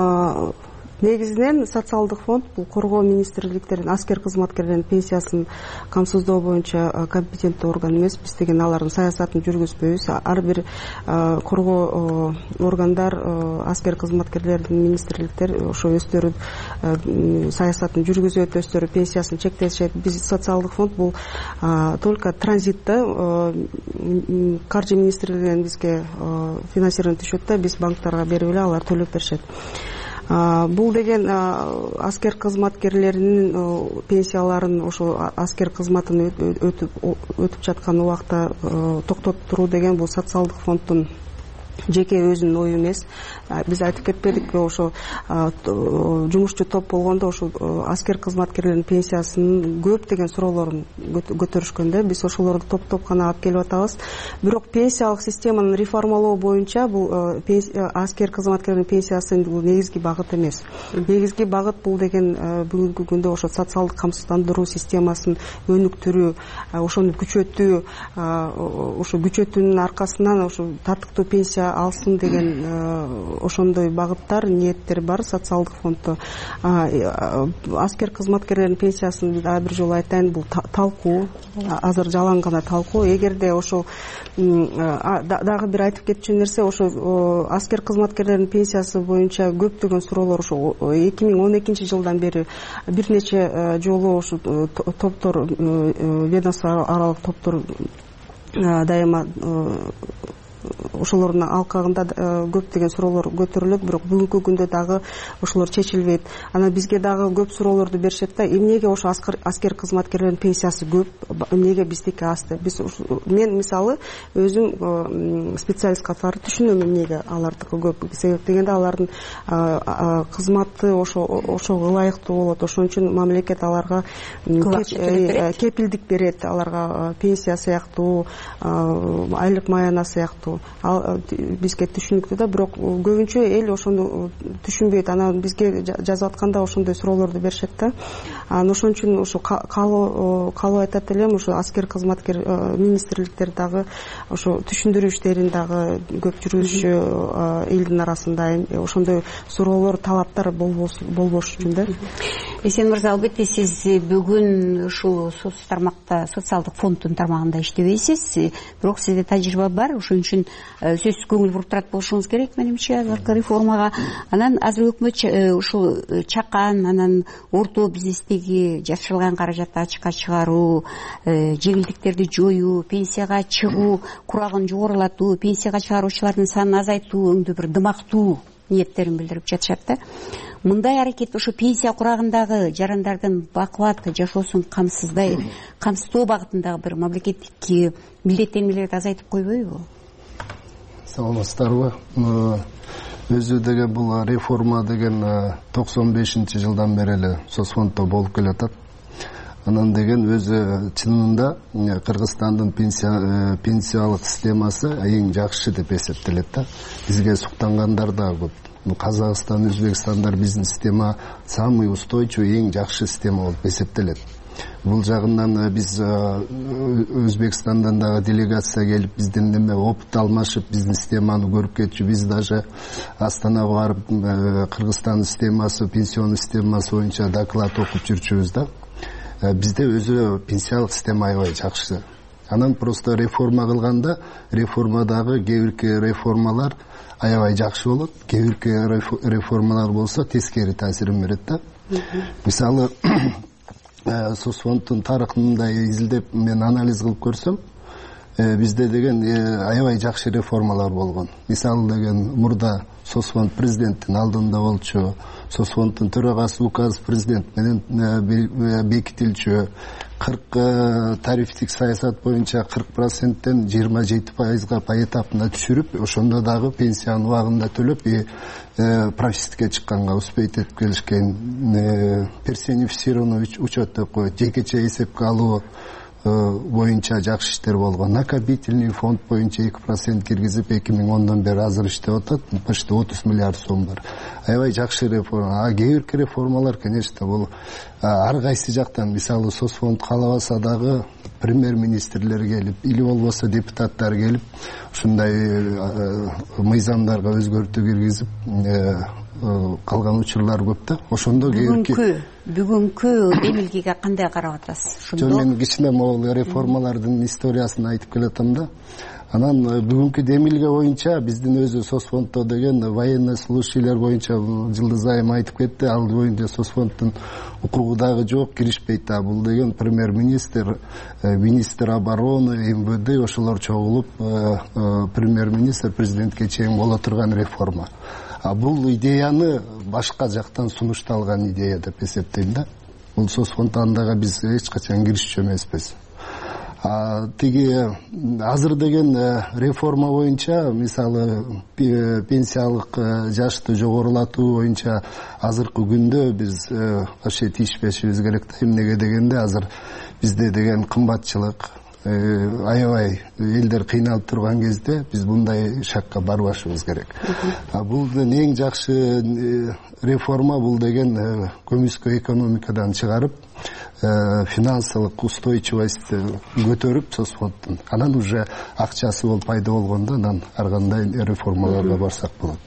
Негизинен социалдык фонд бул коргоо министрликтерин аскер кызматкерлеринин пенсиясын камсыздоо боюнча компетенттүү орган эмес. Биз деген алардын саясатын жүргүзбөйбүз. Ар бир коргоо органдар, аскер кызматкерлердин министрликтер ошо өздөрү саясатын жүргүзөт, өздөрү пенсиясын чектешет. Биз социалдык фонд бул только транзитте каржы министрлигинен бизге финансирование түшөт да, биз банктарга берип эле алар төлөп беришет. Бул деген аскер кызматкерлеринин пенсияларын ошо аскер кызматын өтүп жаткан убакта токтотуп туруу деген бул социалдык фонддун жеке өзүнүн ою эмес. Биз айтып кетпедик, ошо жумушчу топ болгондо ошо аскер кызматкерлеринин пенсиясынын көп деген суроолорун көтөрүшкөн да. Биз ошолорду топ гана алып келип атабыз. Бирок пенсиялык системаны реформалоо боюнча бул аскер кызматкерлеринин пенсиясы бул негизги багыт эмес. Негизги багыт бул деген бүгүнкү күндө ошо социалдык камсыздандыруу системасын өнүктүрүү, ошону күчөтүү, ошо күчөтүүнүн аркасынан ошо тартыктуу пенсия алсын деген ошондой багыттар, ниеттер бар социалдык фонддо. Аскер кызматкерлеринин пенсиясын бир жолу айтайын, бул талкуу, азыр жалаң гана талкуу. Эгерде ошол дагы бир айтып кетчү нерсе, ошо аскер кызматкерлеринин пенсиясы боюнча көптөгөн суроолор ошо 2012 жылдан бери бир нече жолу ошо топтор, ведомство аралык топтор дайыма ошолордун алкагында көптөгөн суроолор көтөрүлөт, бирок бүгүнкү күндө дагы ошолор чечилбейт. Анан бизге дагы көп суроолорду беришет да, эмнеге ошо аскер кызматкерлеринин пенсиясы көп, эмнеге биздики аз деп. Мен мисалы өзүм специалист катары түшүнөм эмнеге алардыкы көп. Себеп дегенде алардын кызматы ошого ылайыктуу болот. Ошон үчүн мамлекет аларга кепилдик берет, аларга пенсия сыяктуу, айлык маяна сыяктуу. Бизге түшүнүктүү да, бирок көбүнчө эл ошону түшүнбөйт. Анан бизге жазып атканда ошондой суроолорду беришет да. Ошон үчүн ошо калуу айтат элем, ошо аскер кызматкер министрликтер дагы ошо түшүндүрүү иштерин дагы көп жүргүзүшү элдин арасында, ошондой суроолор, талаптар болбош үчүн да. Эсен мырза, албетте сиз бүгүн ушул социалдык фонддун тармагында иштебейсиз, бирок сизде тажрыйба бар, ошон үчүн сөзсүз көңүл буруп турат болушуңуз керек менимче азыркы реформага. Анан азыр өкмөт ушул чакан, анан орто бизнестеги жашырылган каражатты ачыкка чыгаруу, жеңилдиктерди жоюу, пенсияга чыгуу курагын жогорулатуу, пенсияга чыгаруучулардын санын азайтуу өңдө бир дымактуу ниеттерин билдирип жатышат да. Мындай аракет ошо пенсия курагындагы жарандардын бакубат жашоосун камсыздоо багытындагы бир мамлекеттик милдеттенмелерди азайтып койбойбу? Саламатсыздарбы? Өзү деген бул реформа деген 95-жылдан бери эле соцфонддо болуп келатат. Анан деген өзү чынында Кыргызстандын пенсиялык системасы эң жакшы деп эсептелет да. Бизге суктангандар да көп. Казакстан, Өзбекстандар биздин система самый устойчивый, эң жакшы система болуп эсептелет. Бул жагынан биз Өзбекстандан дагы делегация келип, бизден опыт алмашып, биздин системаны көрүп кетчү. Биз даже Астанага барып, Кыргызстандын системасы, пенсионный системасы боюнча доклад окуп жүрчүбүз да. Бизде өзү пенсиялык система аябай жакшы. Анан просто реформа кылганда, реформадагы кээ бир реформалар аябай жакшы болот, кээ бир реформалар болсо тескери таасирин берет да. Мисалы, соцфонддун тарыхында изилдеп мен анализ кылып көрсөм, бизде деген аябай жакшы реформалар болгон. Мисалы деген мурда соцфонд президенттин алдында болчу, соцфонддун төрагасы указ президент менен бекитилчү, 40 тарифтик саясат боюнча 40%тен 27%га поэтапында түшүрүп, ошондо дагы пенсияны убагында төлөп, профицитке чыкканга успеть этип келишкен, персонифицированный учет деп коет, жекече эсепке алуу боюнча жакшы иштер болгон. Накопительный фонд боюнча 2% киргизип 2010-дан бери азыр иштеп атат, почти 30 миллиард сом бар. Аябай жакшы реформа. Кээ бир реформалар, конечно, бул ар кайсы жактан, мисалы соцфонд каалабаса дагы премьер-министрлер келип, или болбосо депутаттар келип, ушундай мыйзамдарга өзгөртүү киргизип калган учурлар көп да. Ошондо бүгүнкү демилгеге кандай карап атасыз? Мен кичине могул реформалардын историясын айтып келатам да. Анан бүгүнкү демилге боюнча биздин өзү соцфонддо деген военный служащийлер боюнча Жылдыз айым айтып кетти, ал боюнча соцфонддун укугу дагы жок, киришпейт да. Бул деген премьер-министр, министр обороны, МВД ошолор чогулуп премьер-министр президентке чейин боло турган реформа. Бул идеяны башка жактан сунушталган идея деп эсептейм да. Бул соцфонд андага биз эч качан киришчү эмеспиз. Тиги азыр деген реформа боюнча, мисалы пенсиялык жашты жогорулатуу боюнча азыркы күндө биз вообще тийишпешибиз керек да. Эмнеге дегенде азыр бизде деген кымбатчылык, аябай элдер кыйналып турган кезде биз мындай шакка барбашыбыз керек. Бул эң жакшы реформа, бул деген көмүскө экономикадан чыгарып, финансылык устойчивость көтөрүп соцфонддун. Анан уже акчасы пайда болгондо анан ар кандай реформаларга барсак болот.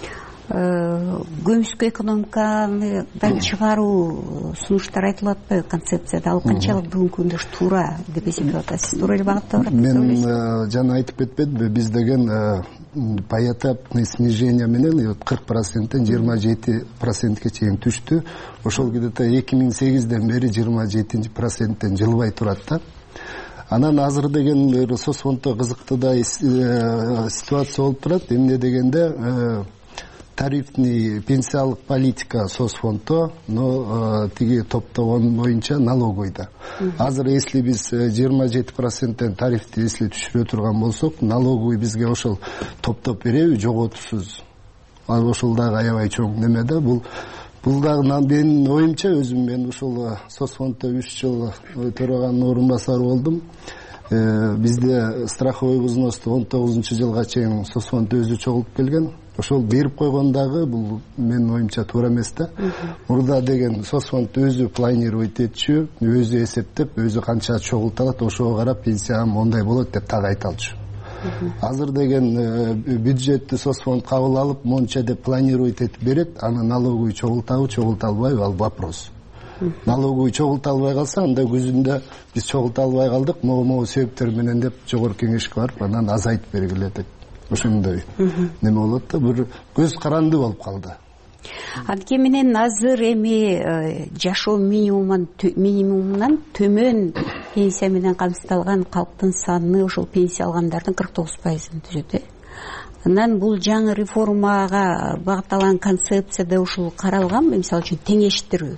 Көмүскө экономикадан чыгаруу сунуштар айтылып атпайбы концепцияда? Ал канчалык бүгүнкү күндө туура деп эсептеп атасыз? Туура эле багытта барат? Мен жана айтып кетпедимби, биз деген поэтапный снижение менен 40%тен 27%ке чейин түштү. Ошол где-то 2008-ден бери 27%тен жылбай турат да. Анан азыр деген соцфонддо кызыктуу да ситуация болуп турат. Эмне дегенде тарифный пенсиялык политика соцфонддо, но тиги топтогон боюнча налоговыйда. Азыр если биз 27%тен тарифти если түшүрө турган болсок, налоговый бизге ошол топтоп береби, жоготусуз. Ал ошол дагы аябай чоң неме да. Бул дагы менин оюмча, өзүм мен ушул соцфонддо 3 жыл төраганын орун басары болдум. Бизде страховой взносты 19-жылга чейин соцфонд өзү чогултуп келген. Ошол берип койгондагы бул менин оюмча туура эмес да. Мурда деген соцфонд өзү планирует этчү, өзү эсептеп, өзү канча чогулта алат, ошого карап пенсиям мондай болот деп так айта алчу. Азыр деген бюджетти соцфонд кабыл алып, монча деп планирует этип берет, аны налоговый чогултабы, чогулта албайбы, ал вопрос. налоговый чогулта албай калса, анда күзүндө биз чогулта албай калдык, могу себептер менен деп жогорку кеңешке барып, анан азайтып бергиле деп. Ошондой неме болот да, бир көз каранды болуп калды. Анткени менен азыр эми жашоо минимумунан төмөн пенсия менен камсыздалган калктын саны ошол пенсия алгандардын 49%-ын түзөт. Анан бул жаңы реформага багытталган концепцияда ушул каралганбы, мисалы үчүн теңештирүү,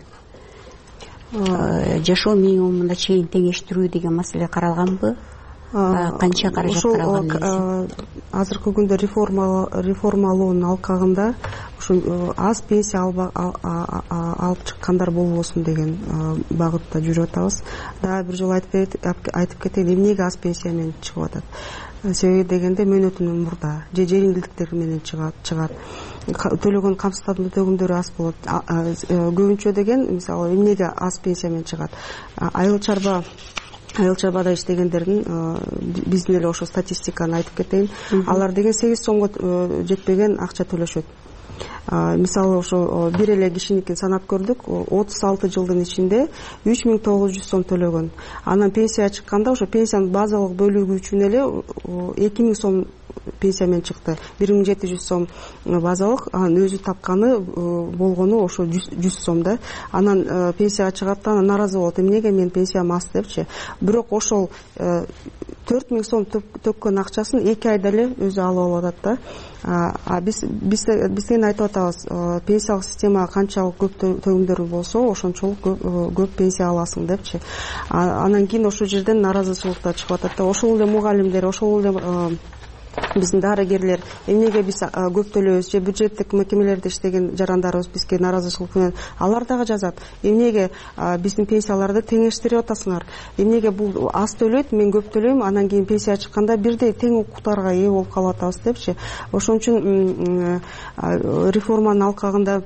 жашоо минимумуна чейин теңештирүү деген маселе каралганбы? Канча каражат каралган? Азыркы күндө реформалоонун алкагында ушул аз пенсия алып чыккандар болбосун деген багытта жүрүп атабыз. Дагы бир жолу айтып кетейин, эмнеге аз пенсия менен чыгып атат? Себеби дегенде мөөнөтүнүн мурда же жеңилдиктер менен чыгат. Төлөгөн камсыздандыруу төгүмдөрү аз болот. Көбүнчө деген мисалы эмнеге аз пенсия менен чыгат? Айыл чарбада иштегендердин биздин эле ошо статистиканы айтып кетейин. Алар деген 8 сомго жетпеген акча төлөшөт. Мисалы ошо бир эле кишиникин санап көрдүк, 36 жылдын ичинде 3900 сом төлөгөн. Анан пенсия чыкканда ошо пенсиянын базалык бөлүгү үчүн эле 2000 сом пенсия менен чыкты. 1700 сом базалык, анан өзү тапканы болгону ошо 100 сом да. Анан пенсияга чыгатта наразы болот. Эмнеге мен пенсиям аз депчи. Бирок ошол 4000 сом төккөн акчасын 2 айда эле өзү алып алат да. Бизден айтып атабыз, пенсиялык системага канчалык көп төгүмдөр болсо, ошончолук көп пенсия аласың депчи. Анан кийин ошол жерден наразычылык чыгып атат да. Ошол эле мугалимдер, ошол эле биздин дарыгерлер эмнеге биз көп төлөбүз, же бюджеттик мекемелерде иштеген жарандарыбыз бизге наразычылык менен алар дагы жазат. Эмнеге биздин пенсияларды теңештирип атасыңар? Эмнеге бул аз төлөйт, мен көп төлөйм, анан кийин пенсия чыкканда бирдей тең укуктарга ээ болуп калып атабыз депчи. Ошон үчүн реформанын алкагында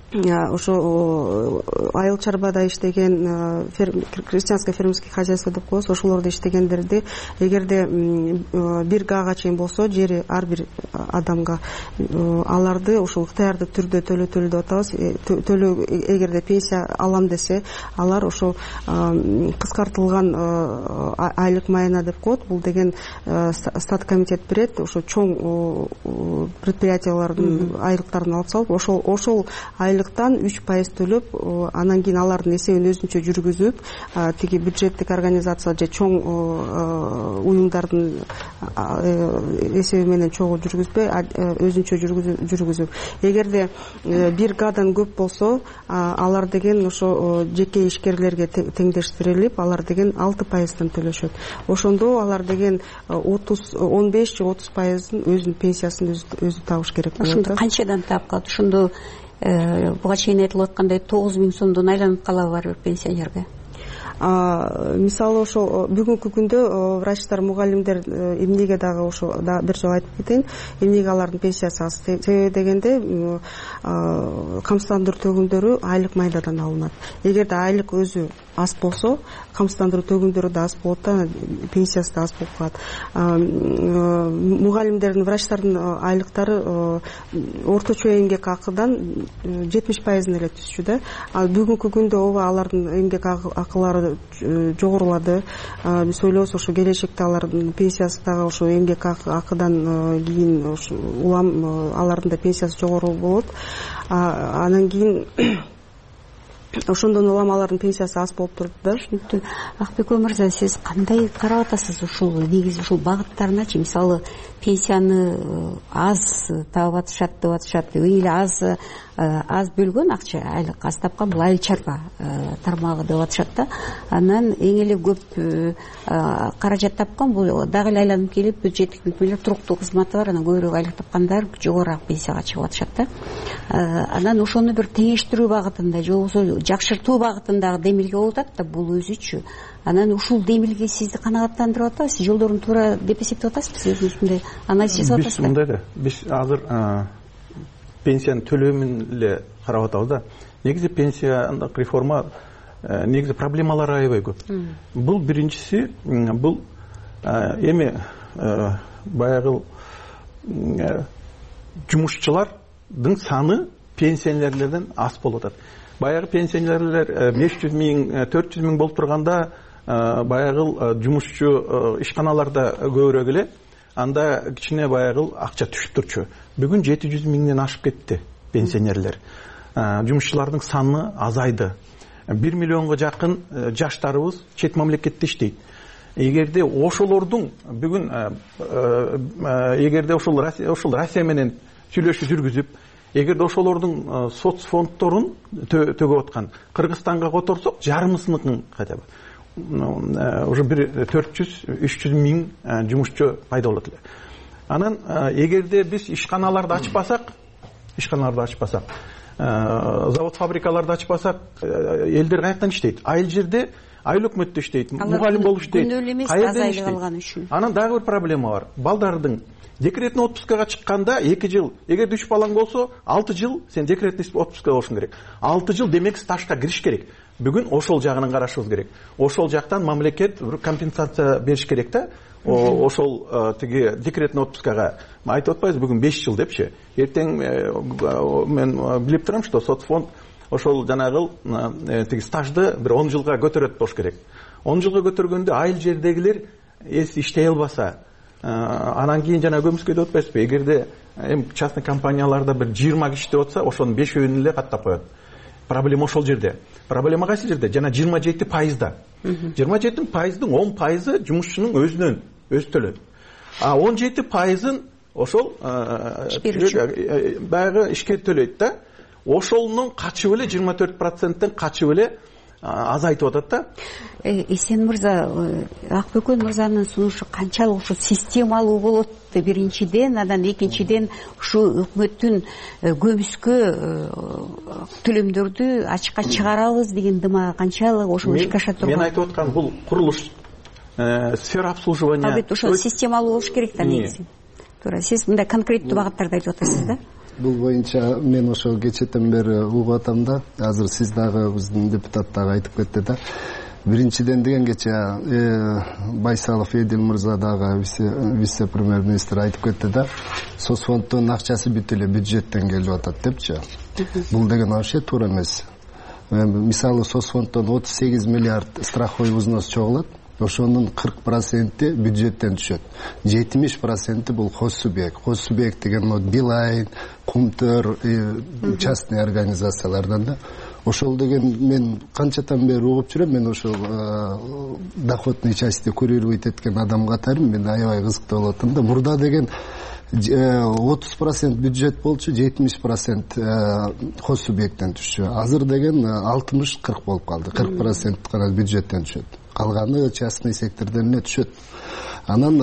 ошо айыл чарбада иштеген крестьянско фермерский хозяйство деп коебуз, ошолордо иштегендерди эгерде 1 гага чейин болсо жери ар бир адамга аларды ошол ыктыярдуу түрдө төлөтөлү деп атабыз. Эгерде пенсия алам десе, алар ошо кыскартылган айлык майына деп коет. Бул деген стат комитет берет, ошо чоң предприятиялардын айлыктарын алып салып, ошол айлыктан 3% төлөп, анан кийин алардын эсебин өзүнчө жүргүзүп, тиги бюджеттик организация же чоң уюмдардын эсеби менен чогуу жүргүзбөй, өзүнчө жүргүзүп. Эгерде 1 гадан көп болсо, алар деген ошо жеке ишкерлерге теңдештирилип, алар деген 6%-дан төлөшөт. Ошондо алар деген 15-30%-ын өзүнүн пенсиясын өзү табыш керек болот. Ошондо канчадан таап калат? Ошондо буга чейин айтылып аткандай 9000 сомдон айланып калабы ар бир пенсионерге? Мисалы ошо бүгүнкү күндө врачтар, мугалимдер эмнеге дагы ошо бир жолу айтып кетейин, эмнеге алардын пенсиясы аз? Себеби дегенде камсыздандыруу төгүмдөрү айлык майдадан алынат. Эгерде айлык өзү аз болсо, камсыздандыруу төгүмдөрү да аз болот да, пенсиясы да аз болуп калат. Мугалимдердин, врачтардын айлыктары орточо эмгек акыдан 70%-ын эле түзчү да. Ал бүгүнкү күндө ооба алардын эмгек акылары жогорулады. Биз ойлойбуз ошо келечекте алардын пенсиясы дагы ошо эмгек акыдан кийин улам алардын да пенсиясы жогору болот. Анан кийин ошондон улам алардын пенсиясы аз болуп турат да. Акбеков мырза, сиз кандай карап атасыз ушул негизи ушул багыттарыначы? Мисалы пенсияны аз таап атышат деп атышат, эле аз бөлгөн акча, айлык аз тапкан, бул айыл чарба тармагы деп атышат да. Анан эң эле көп каражат тапкан бул дагы эле айланып келип бюджеттик мекемелер туруктуу кызматы бар, анан көбүрөөк айлык тапкандар жогорураак пенсияга чыгып атышат да. Анан ошону бир теңештирүү багытында же болбосо жакшыртуу багытындагы демилге болуп атат да, бул өзүчү. Анан ушул демилге сизди канааттандырып атабы? Сиз жолдорун туура деп эсептеп атасызбы? Сиз өзүңүздөй анализ жасап атасызбы? Биз мындай да, биз азыр пенсиянын төлөмүн эле карап атабыз да. Негизи пенсияндык реформа негизи проблемалары аябай көп. Бул биринчиси, бул эми баягы жумушчулардын саны пенсионерлерден аз болуп атат. баягы пенсионерлер 500 миң 400 миң болуп турганда баягы жумушчу ишканаларда көбүрөөк эле, анда кичине баягы акча түшүп турчу. Бүгүн 700 миңден ашып кетти пенсионерлер. Жумушчулардын саны азайды. 1 миллионго жакын жаштарыбыз чет мамлекетте иштейт. Эгерде ошолордун бүгүн эгерде ошол Россия менен сүйлөшүү жүргүзүп, эгерде ошолордун соц фонддорун төгүп аткан Кыргызстанга которсок, жарымысыныкын хотя бы уже 400-300 миң жумушчу пайда болот эле. Анан эгерде биз ишканаларды ачпасак, завод фабрикаларды ачпасак, элдер каяктан иштейт? Айыл жерде, айыл өкмөттө иштейт, мугалим болуп иштейт. Кайерден иштейт? Анан дагы бир проблема бар. Балдардын декретный отпускага чыкканда 2 жыл, эгерде 3 балаң болсо, 6 жыл сен декретный отпускага болушуң керек. 6 жыл демек стажга кириш керек. Бүгүн ошол жагынан карашыбыз керек. Ошол жактан мамлекет компенсация бериш керек да. Ошол тиги декретный отпускага айтып атпайбыз бүгүн 5 жыл депчи. Эртең мен билип турам, что соцфонд ошол жанагы тиги стажды бир 10 жылга көтөрөт болуш керек. 10 жылга көтөргөндө айыл жердегилер иштей албаса, анан кийин жана көмүскө деп атпайсызбы? Эгерде частный компанияларда бир 20 киши деп атса, ошонун 5-өөүн эле каттап коет. Проблема ошол жерде. Проблема кайсы жерде? Жана 27%. 27%дын 10% жумушчунун өзүнөн өзү төлөйт. 17%ын ошол баягы ишкер төлөйт да. Ошолунун качып эле 24%тен качып эле азайтып атат да. Эсен мырза, Акбөкөн мырзанын сунушу канчалык ушу системалуу болот? Биринчиден, анан экинчиден ушу өкмөттүн көмүскө төлөмдөрдү ачыкка чыгарабыз деген дымагы канчалык ошол ишке аша турган? Мен айтып аткан бул курулуш, сфера обслуживания. Албетте ошол системалуу болуш керек да негизи. Туура, сиз мындай конкреттүү багыттарды айтып атасыз да? Бул боюнча мен ошол кечетен бери угуп атам да. Азыр сиз дагы биздин депутат дагы айтып кетти да. Биринчиден деген кече Байсалов Эдил мырза дагы вице-премьер-министр айтып кетти да. Соцфонддун акчасы бүт эле бюджеттен келип атат депчи. Бул деген вообще туура эмес. Мисалы соцфонддон 38 миллиард страховой взнос чогулат. Ошонун 40% бюджеттен түшөт. 70% бул хоз субъект. Хоз субъект деген Билайн, Кумтөр, частный организациялардан да. Ошол деген мен канчадан бери угуп жүрөм, мен ошол доходный частьти курировать эткен адам катарым, мен аябай кызыктуу болот да. Мурда деген 30% бюджет болчу, 70% хоз субъекттен түшчү. Азыр деген 60-40 болуп калды. 40% гана бюджеттен түшөт. Калганы частный сектордон эле түшөт. Анан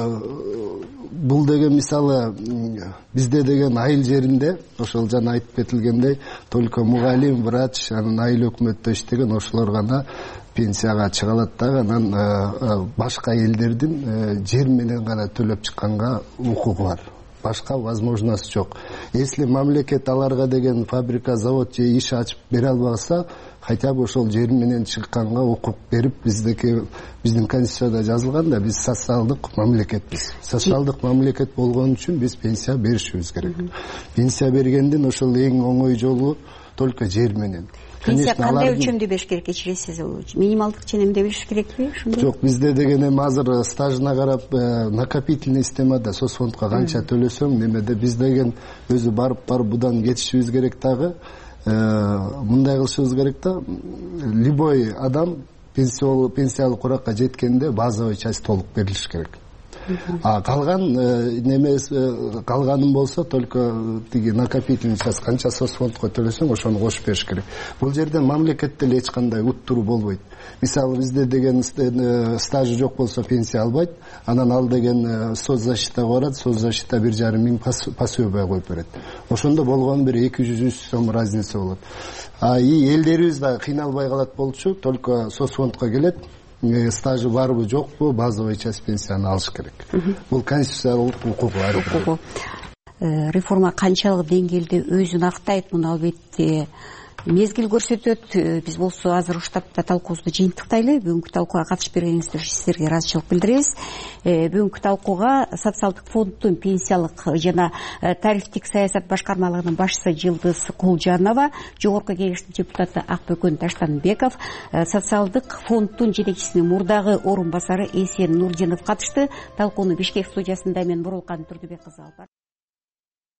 бул деген мисалы бизде деген айыл жеринде ошол жана айтып кетилгендей только мугалим, врач, анан айыл өкмөттө иштеген ошолор гана пенсияга чыга алат да. Анан башка элдердин жер менен гана төлөп чыкканга укугу бар. Башка возможность жок. Если мамлекет аларга деген фабрика, завод же иш ачып бере албаса, хотя бы ошол жер менен чыкканга укук берип, биздин конституцияда жазылган да, биз социалдык мамлекетпиз. Социалдык мамлекет болгон үчүн биз пенсия беришибиз керек. Пенсия бергендин ошол эң оңой жолу только жер менен. Пенсия кандай өлчөмдө бериш керек, кечиресиз? Минималдык ченемде бериш керекпи? Жок, бизде деген эми азыр стажына карап накопительный системада соцфондко канча төлөсөң, немеде биз деген өзү барып будан кетишибиз керек дагы. Мындай кылышыбыз керек да. Любой адам пенсиялык куракка жеткенде базовый часть толук берилиш керек. Калган калганын болсо только тиги накопительный часть канча соцфондко төлөсөң ошону кошуп бериш керек. Бул жерде мамлекетте эле эч кандай уттуруу болбойт. Мисалы бизде деген стажы жок болсо пенсия албайт. Анан ал деген соцзащитага барат, соцзащита 1,5 миң пособие коюп берет. Ошондо болгон бир 200-300 сом разница болот. Элдерибиз да кыйналбай калат болчу, только соцфондко келет. Стажы барбы жокпу, базовый часть пенсияны алыш керек. Бул конституциялык укугу. Реформа канчалык деңгээлде өзүн актайт? Муну албетте мезгил көрсөтөт. Биз болсо азыр штабта талкуубузду жыйынтыктайлы. Бүгүнкү талкууга катышып бергениңиз үчүн сиздерге ыраазычылык билдиребиз. Бүгүнкү талкууга социалдык фонддун пенсиялык жана тарифтик саясат башкармалыгынын башчысы Жылдыз Кулжанова, жогорку кеңештин депутаты Акбөкөн Таштанбеков, социалдык фонддун жетекчисинин мурдагы орун басары Эсен Нурдинов катышты. Талкууну Бишкек студиясында мен Бурулкан Турдубек кызы алып